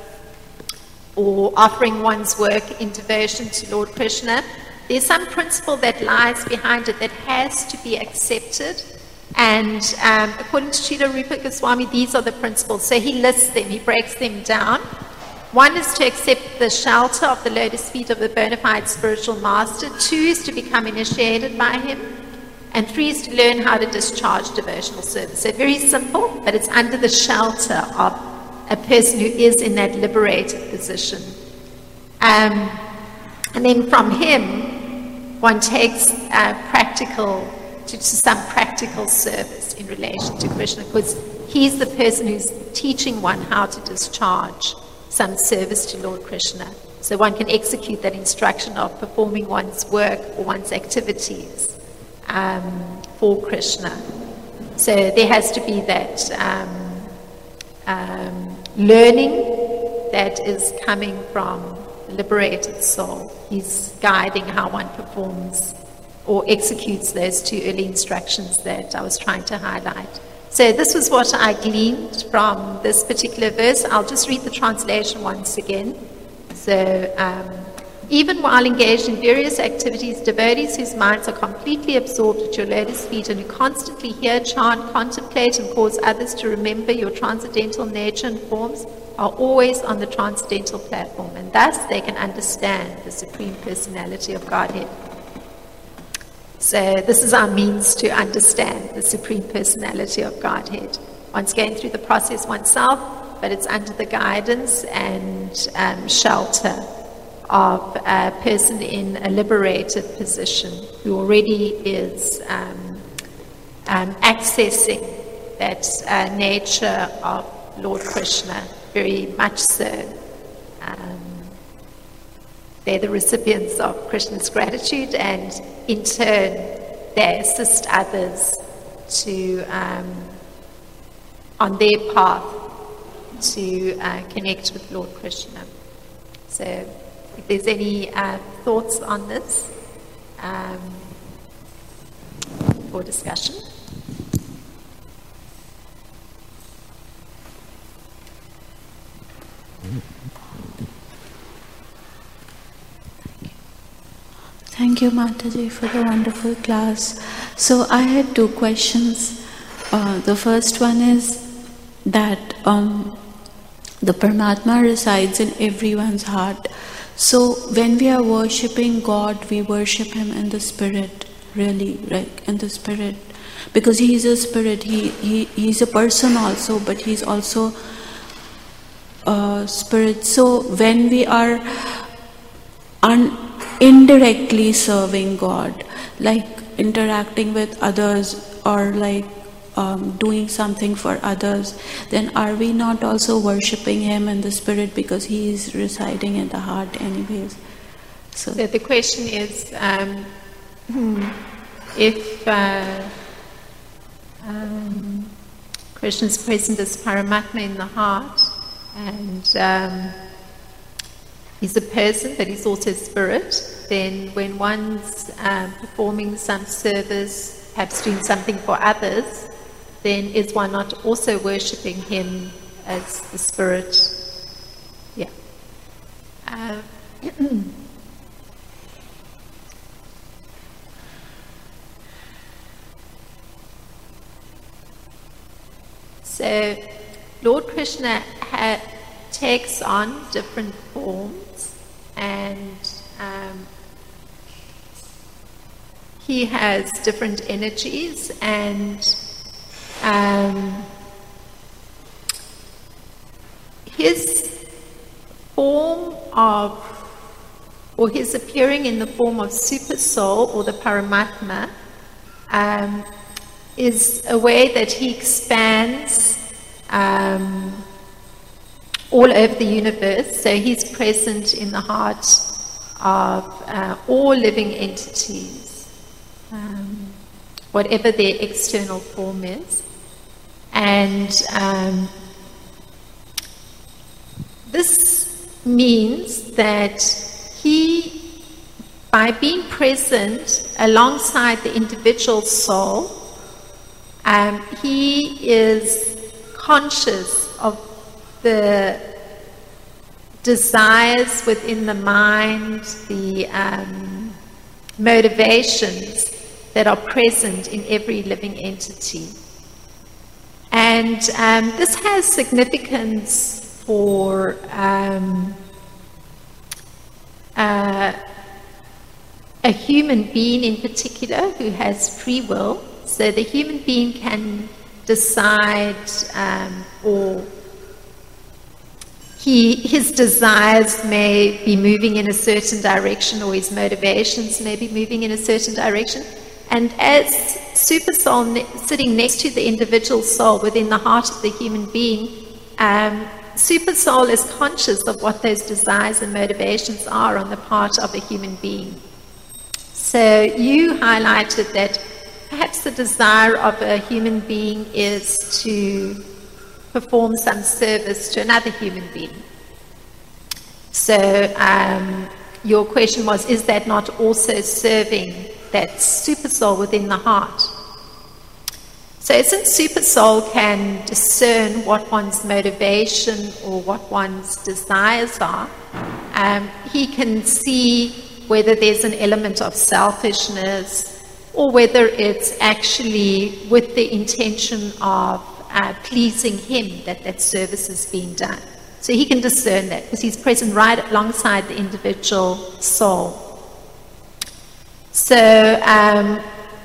or offering one's work in devotion to Lord Krishna. There's some principle that lies behind it that has to be accepted. And um, according to Srila Rupa Goswami, these are the principles. So he lists them, he breaks them down. One is to accept the shelter of the lotus feet of the bona fide spiritual master. Two is to become initiated by him. and three is to learn how to discharge devotional service. So very simple, but it's under the shelter of a person who is in that liberated position. Um, and then from him, one takes uh, practical, to, to some practical service in relation to Krishna, because he's the person who's teaching one how to discharge some service to Lord Krishna. So one can execute that instruction of performing one's work or one's activities um, for Krishna. So there has to be that um, um, learning that is coming from the liberated soul. He's guiding how one performs or executes those two early instructions that I was trying to highlight. So this was what I gleaned from this particular verse. I'll just read the translation once again. So, um, even while engaged in various activities, devotees whose minds are completely absorbed at your lotus feet and who constantly hear, chant, contemplate, and cause others to remember your transcendental nature and forms are always on the transcendental platform, and thus they can understand the Supreme Personality of Godhead. So this is our means to understand the Supreme Personality of Godhead. One's going through the process oneself, but it's under the guidance and um, shelter of a person in a liberated position who already is um, um, accessing that uh, nature of Lord Krishna, very much so. Um, they're the recipients of Krishna's gratitude, and in turn they assist others to um, on their path to uh, connect with Lord Krishna. So if there's any uh, thoughts on this um, for discussion. Thank you, Mataji, for the wonderful class. So I had two questions. Uh, the first one is that um, the Paramatma resides in everyone's heart. So when we are worshipping God, we worship Him in the spirit, really, like in the spirit. Because He is a spirit, He, he He's a person also, but He's also a spirit. So when we are un- indirectly serving God, like interacting with others or like Um, doing something for others, then are we not also worshipping Him in the spirit because He is residing in the heart anyways? So, so the question is, um, if uh, um, Krishna is present as Paramatma in the heart, and um, He's a person but He's also spirit, then when one's um, performing some service, perhaps doing something for others, then is one not also worshipping Him as the Spirit? Yeah. Uh, so, Lord Krishna ha- takes on different forms, and um, He has different energies, and Um, his form of, or his appearing in the form of Super Soul or the Paramatma um, is a way that he expands um, all over the universe. So he's present in the heart of uh, all living entities, um, whatever their external form is. And um, this means that he, by being present alongside the individual soul, um, he is conscious of the desires within the mind, the um, motivations that are present in every living entity. And um, this has significance for um, uh, a human being in particular who has free will. So the human being can decide um, or he, his desires may be moving in a certain direction, or his motivations may be moving in a certain direction. And as Supersoul ne- sitting next to the individual soul within the heart of the human being, um, Supersoul is conscious of what those desires and motivations are on the part of a human being. So you highlighted that perhaps the desire of a human being is to perform some service to another human being. So um, your question was, is that not also serving that Supersoul within the heart? So since Supersoul can discern what one's motivation or what one's desires are, um, he can see whether there's an element of selfishness or whether it's actually with the intention of uh, pleasing him that that service is being done. So he can discern that because he's present right alongside the individual soul. So um,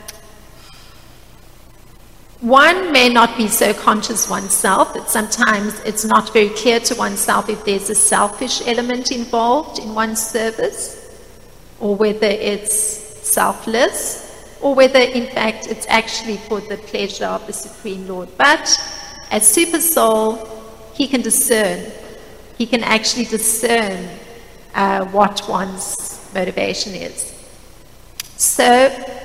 one may not be so conscious oneself that sometimes it's not very clear to oneself if there's a selfish element involved in one's service, or whether it's selfless, or whether in fact it's actually for the pleasure of the Supreme Lord. But as Supersoul, he can discern. He can actually discern uh, what one's motivation is. So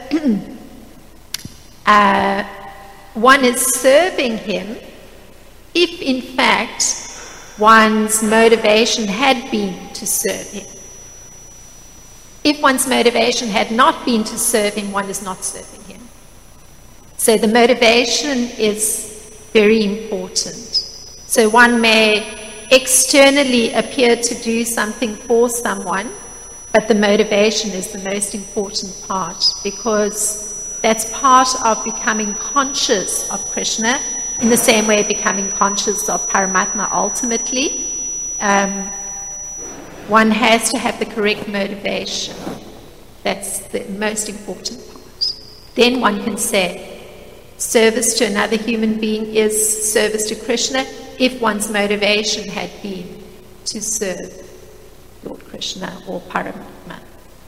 uh, one is serving him if in fact one's motivation had been to serve him. If one's motivation had not been to serve him, one is not serving him. So the motivation is very important. So one may externally appear to do something for someone, but the motivation is the most important part, because that's part of becoming conscious of Krishna, in the same way becoming conscious of Paramatma ultimately. Um, one has to have the correct motivation. That's the most important part. Then one can say, service to another human being is service to Krishna if one's motivation had been to serve Lord Krishna or Paramatma.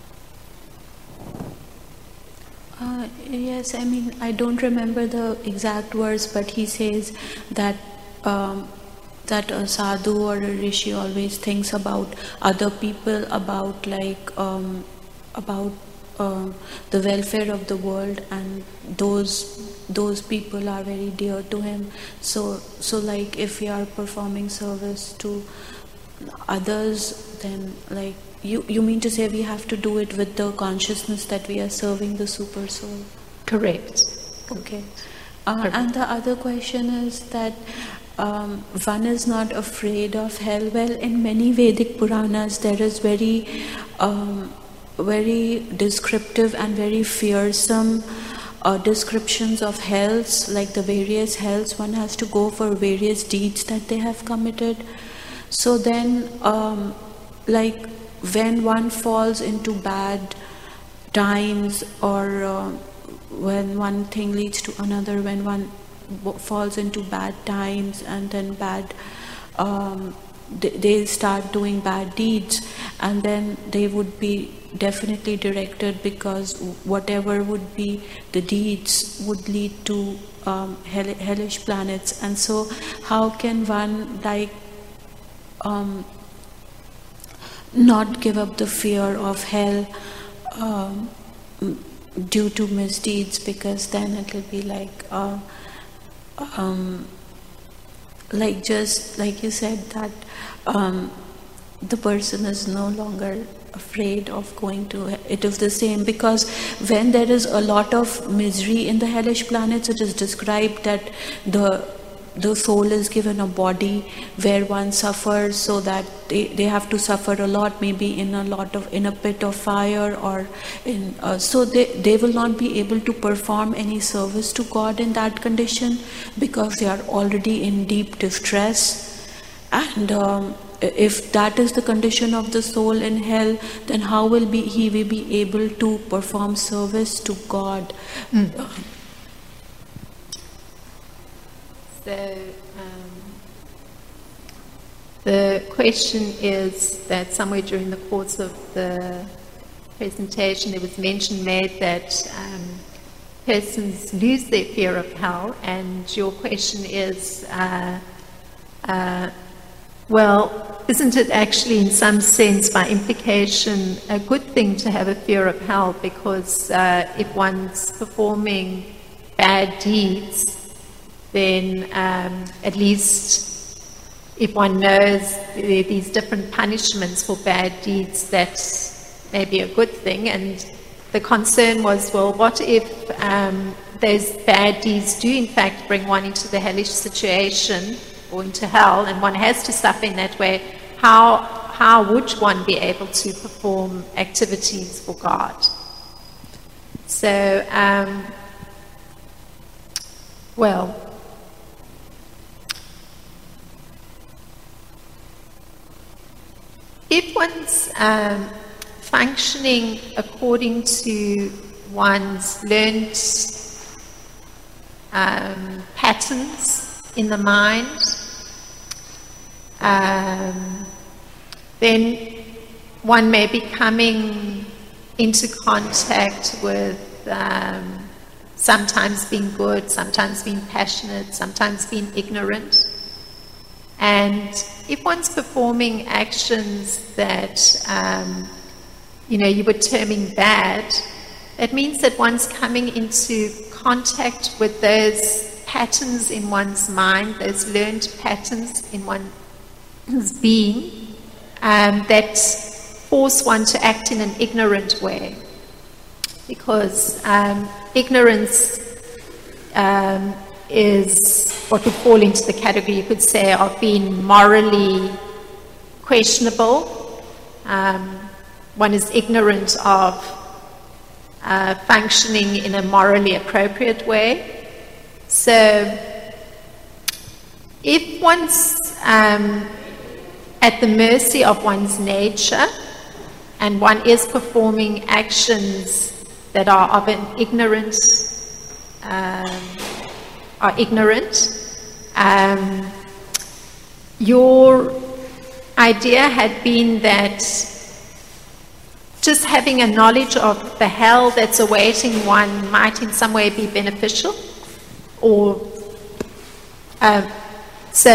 Uh, yes, I mean, I don't remember the exact words, but he says that um, that a sadhu or a rishi always thinks about other people, about like um, about uh, the welfare of the world, and those those people are very dear to him. So so like if we are performing service to others, then like you you mean to say we have to do it with the consciousness that we are serving the super soul? Correct. Okay. Uh, and the other question is that um, one is not afraid of hell. Well, in many Vedic Puranas there is very um, very descriptive and very fearsome uh, descriptions of hells, like the various hells one has to go for various deeds that they have committed. So then um, like when one falls into bad times, or uh, when one thing leads to another, when one w- falls into bad times and then bad um, they, they start doing bad deeds, and then they would be definitely directed, because whatever would be the deeds would lead to um, hell- hellish planets. And so how can one like um, not give up the fear of hell um, due to misdeeds, because then it will be like uh, um, like just like you said, that um, the person is no longer afraid of going to it is the same, because when there is a lot of misery in the hellish planets, it is described that the the soul is given a body where one suffers, so that they, they have to suffer a lot, maybe in a lot of in a pit of fire, or in uh, so they, they will not be able to perform any service to God in that condition, because they are already in deep distress. And um, if that is the condition of the soul in hell, then how will be he will be able to perform service to God? Mm. So um, the question is that somewhere during the course of the presentation there was mention made that um, persons lose their fear of hell, and your question is, uh, uh, well, isn't it actually in some sense, by implication, a good thing to have a fear of hell? Because uh, if one's performing bad deeds, then um, at least if one knows there are these different punishments for bad deeds, that's maybe a good thing. And the concern was, well, what if um, those bad deeds do in fact bring one into the hellish situation or into hell, and one has to suffer in that way? How, how would one be able to perform activities for God? So, um, well, if one's um, functioning according to one's learned um, patterns in the mind, um, then one may be coming into contact with um, sometimes being good, sometimes being passionate, sometimes being ignorant. And if one's performing actions that um, you know you were terming bad, it means that one's coming into contact with those patterns in one's mind, those learned patterns in one's being, um, that force one to act in an ignorant way. Because um, ignorance um, is what would fall into the category, you could say, of being morally questionable. Um, one is ignorant of uh, functioning in a morally appropriate way. So if one's um, at the mercy of one's nature and one is performing actions that are of an ignorant um, are ignorant, um, your idea had been that just having a knowledge of the hell that's awaiting one might in some way be beneficial, or uh, so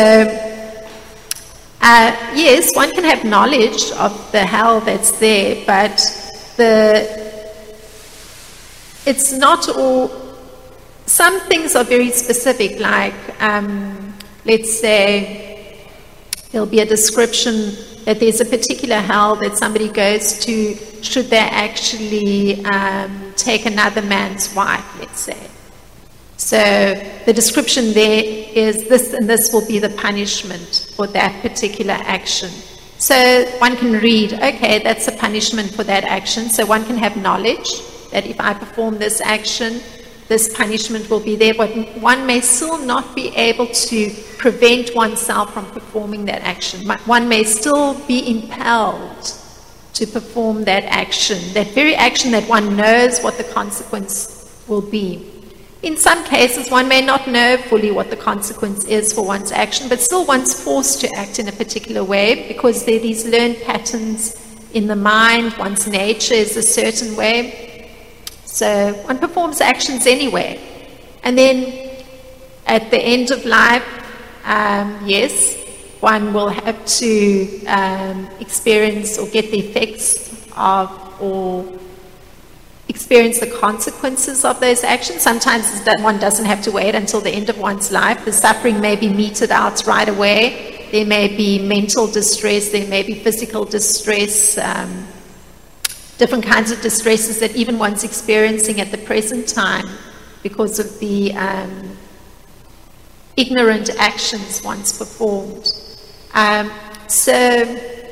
uh, yes, one can have knowledge of the hell that's there, but the it's not all. Some things are very specific, like um, let's say there'll be a description that there's a particular hell that somebody goes to should they actually um, take another man's wife, let's say. So the description there is this, and this will be the punishment for that particular action. So one can read, okay, that's a punishment for that action. So one can have knowledge that if I perform this action, this punishment will be there, but one may still not be able to prevent oneself from performing that action. One may still be impelled to perform that action, that very action that one knows what the consequence will be. In some cases, one may not know fully what the consequence is for one's action, but still one's forced to act in a particular way because there are these learned patterns in the mind, one's nature is a certain way. So one performs actions anyway. And then at the end of life, um, yes, one will have to um, experience or get the effects of or experience the consequences of those actions. Sometimes that one doesn't have to wait until the end of one's life. The suffering may be meted out right away. There may be mental distress, there may be physical distress, um, different kinds of distresses that even one's experiencing at the present time because of the um, ignorant actions once performed. Um, so,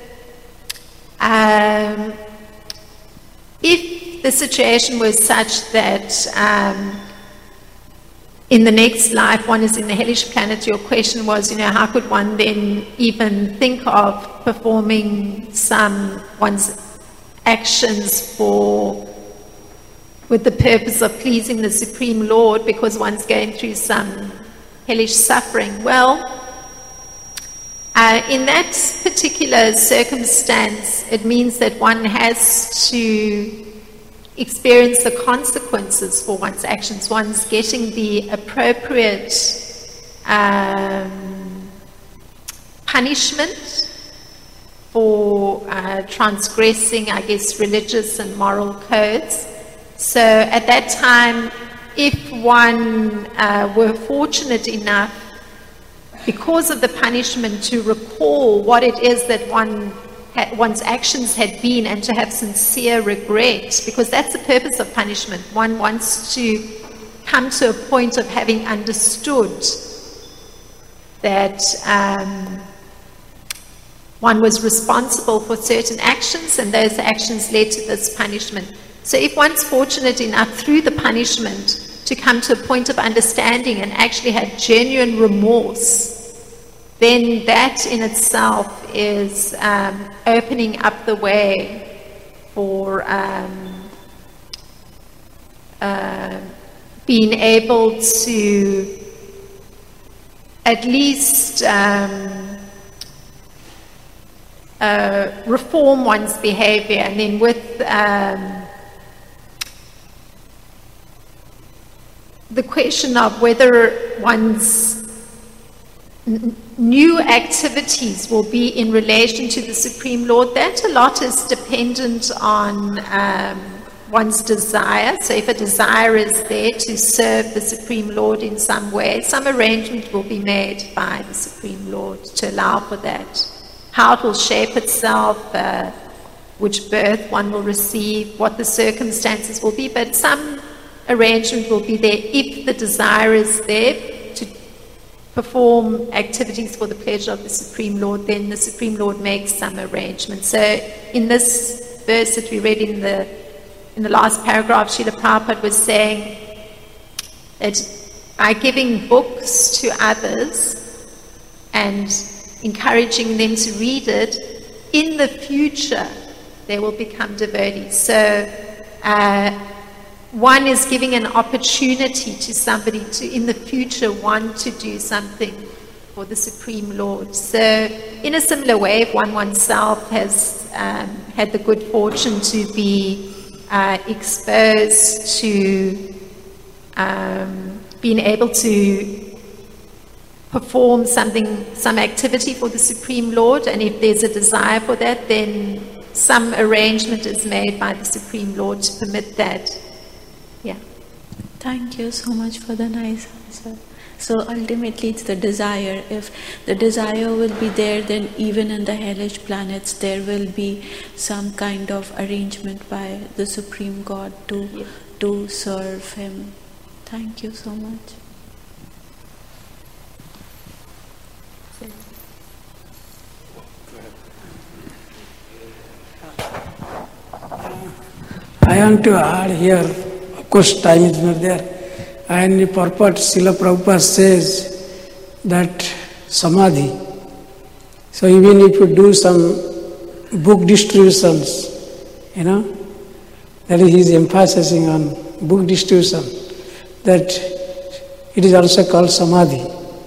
um, if the situation was such that um, in the next life one is in the hellish planet. Your question was, you know, how could one then even think of performing some one's actions for with the purpose of pleasing the Supreme Lord because one's going through some hellish suffering? Well, uh, in that particular circumstance, it means that one has to experience the consequences for one's actions. One's getting the appropriate um, punishment for uh, transgressing, I guess, religious and moral codes. So at that time, if one uh, were fortunate enough, because of the punishment, to recall what it is that one ha- one's actions had been and to have sincere regret, because that's the purpose of punishment. One wants to come to a point of having understood that um, one was responsible for certain actions and those actions led to this punishment. So if one's fortunate enough through the punishment to come to a point of understanding and actually have genuine remorse, then that in itself is um, opening up the way for um, uh, being able to at least um, uh, reform one's behavior. And then with um, the question of whether one's n- new activities will be in relation to the Supreme Lord, that a lot is dependent on um, one's desire. So if a desire is there to serve the Supreme Lord in some way, some arrangement will be made by the Supreme Lord to allow for that. How it will shape itself, uh, which birth one will receive, what the circumstances will be, but some arrangement will be there if the desire is there to perform activities for the pleasure of the Supreme Lord. Then the Supreme Lord makes some arrangement. So in this verse that we read in the in the last paragraph, Srila Prabhupada was saying that by giving books to others and encouraging them to read it, in the future they will become devotees. So uh, one is giving an opportunity to somebody to, in the future, want to do something for the Supreme Lord. So, in a similar way, if one oneself has um, had the good fortune to be uh, exposed to um, being able to perform something, some activity for the Supreme Lord, and if there's a desire for that, then some arrangement is made by the Supreme Lord to permit that. Yeah. Thank you so much for the nice answer. So ultimately it's the desire. If the desire will be there, then even in the hellish planets there will be some kind of arrangement by the Supreme God to yeah. to serve Him. Thank you so much. I want to add here, of course time is not there, and the purport Srila Prabhupada says that samadhi. So even if you do some book distributions, you know, that is he is emphasizing on book distribution, that it is also called samadhi.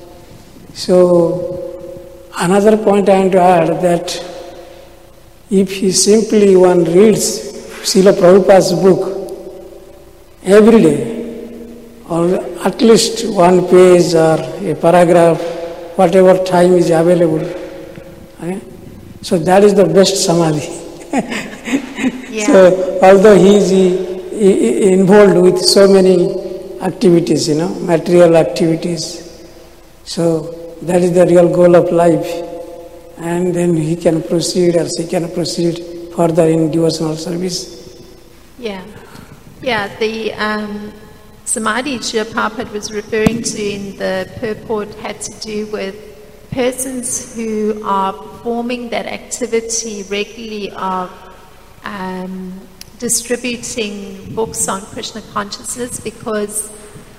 So another point I want to add, that if he simply one reads Srila Prabhupada's book every day, or at least one page or a paragraph, whatever time is available, okay? So that is the best samadhi. Yeah. So although he is he, involved with so many activities, you know, material activities, so that is the real goal of life, and then he can proceed or she can proceed further in devotional service. Yeah, yeah. The um, samadhi Srila Prabhupada was referring to in the purport had to do with persons who are performing that activity regularly of um, distributing books on Krishna consciousness, because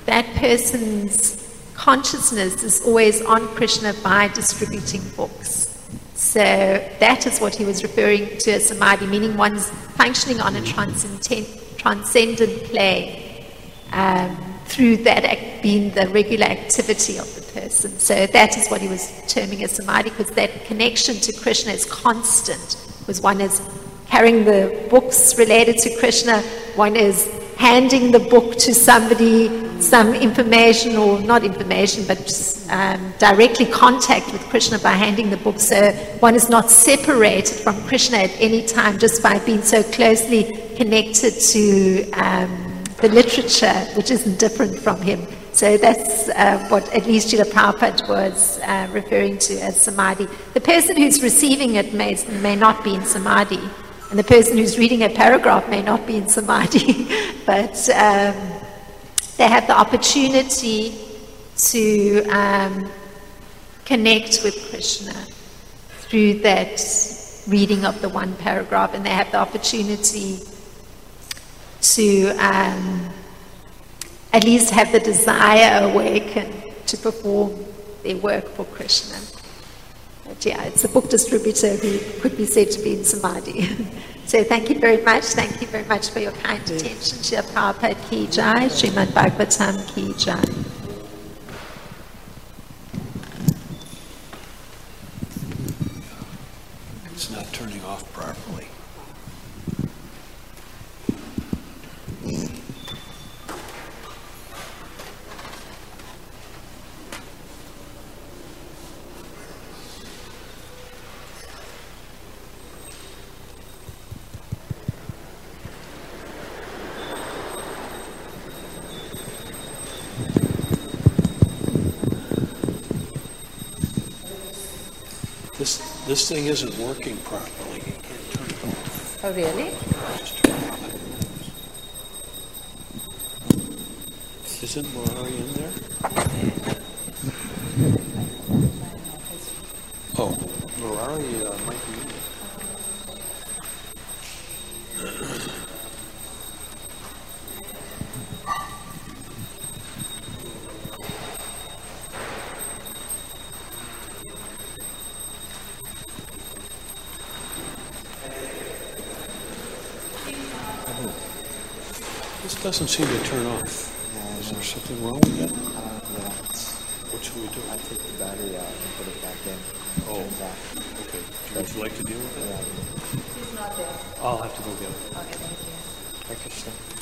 that person's consciousness is always on Krishna by distributing books. So that is what he was referring to as samadhi, meaning one's functioning on a transcendent, transcendent plane um, through that act being the regular activity of the person. So that is what he was terming as samadhi, because that connection to Krishna is constant, because one is carrying the books related to Krishna, one is handing the book to somebody, some information, or not information, but um, directly contact with Krishna by handing the book. So one is not separated from Krishna at any time just by being so closely connected to um, the literature, which isn't different from him. So that's uh, what at least Srila Prabhupada was uh, referring to as samadhi. The person who's receiving it may, may not be in samadhi, and the person who's reading a paragraph may not be in samadhi, but um, they have the opportunity to um, connect with Krishna through that reading of the one paragraph, and they have the opportunity to um, at least have the desire awaken to perform their work for Krishna. But yeah, it's a book distributor who could be said to be in samadhi. So thank you very much. Thank you very much for your kind attention. Srila Prabhupada ki jai, Srimad Bhagavatam ki jai. It's not turning off properly. This this thing isn't working properly. You can't turn it off. Oh, really? Just turn it off. Isn't Murari in there? Oh, Murari uh, might be in there. This doesn't seem to turn off. Yeah, Is there something wrong with it? Uh, yeah. What should we do? I take the battery out and put it back in. Oh, Turn it back. okay. Would you like to deal with that? Yeah. I'll have to go get it. Okay, thank you. Thank you, sir.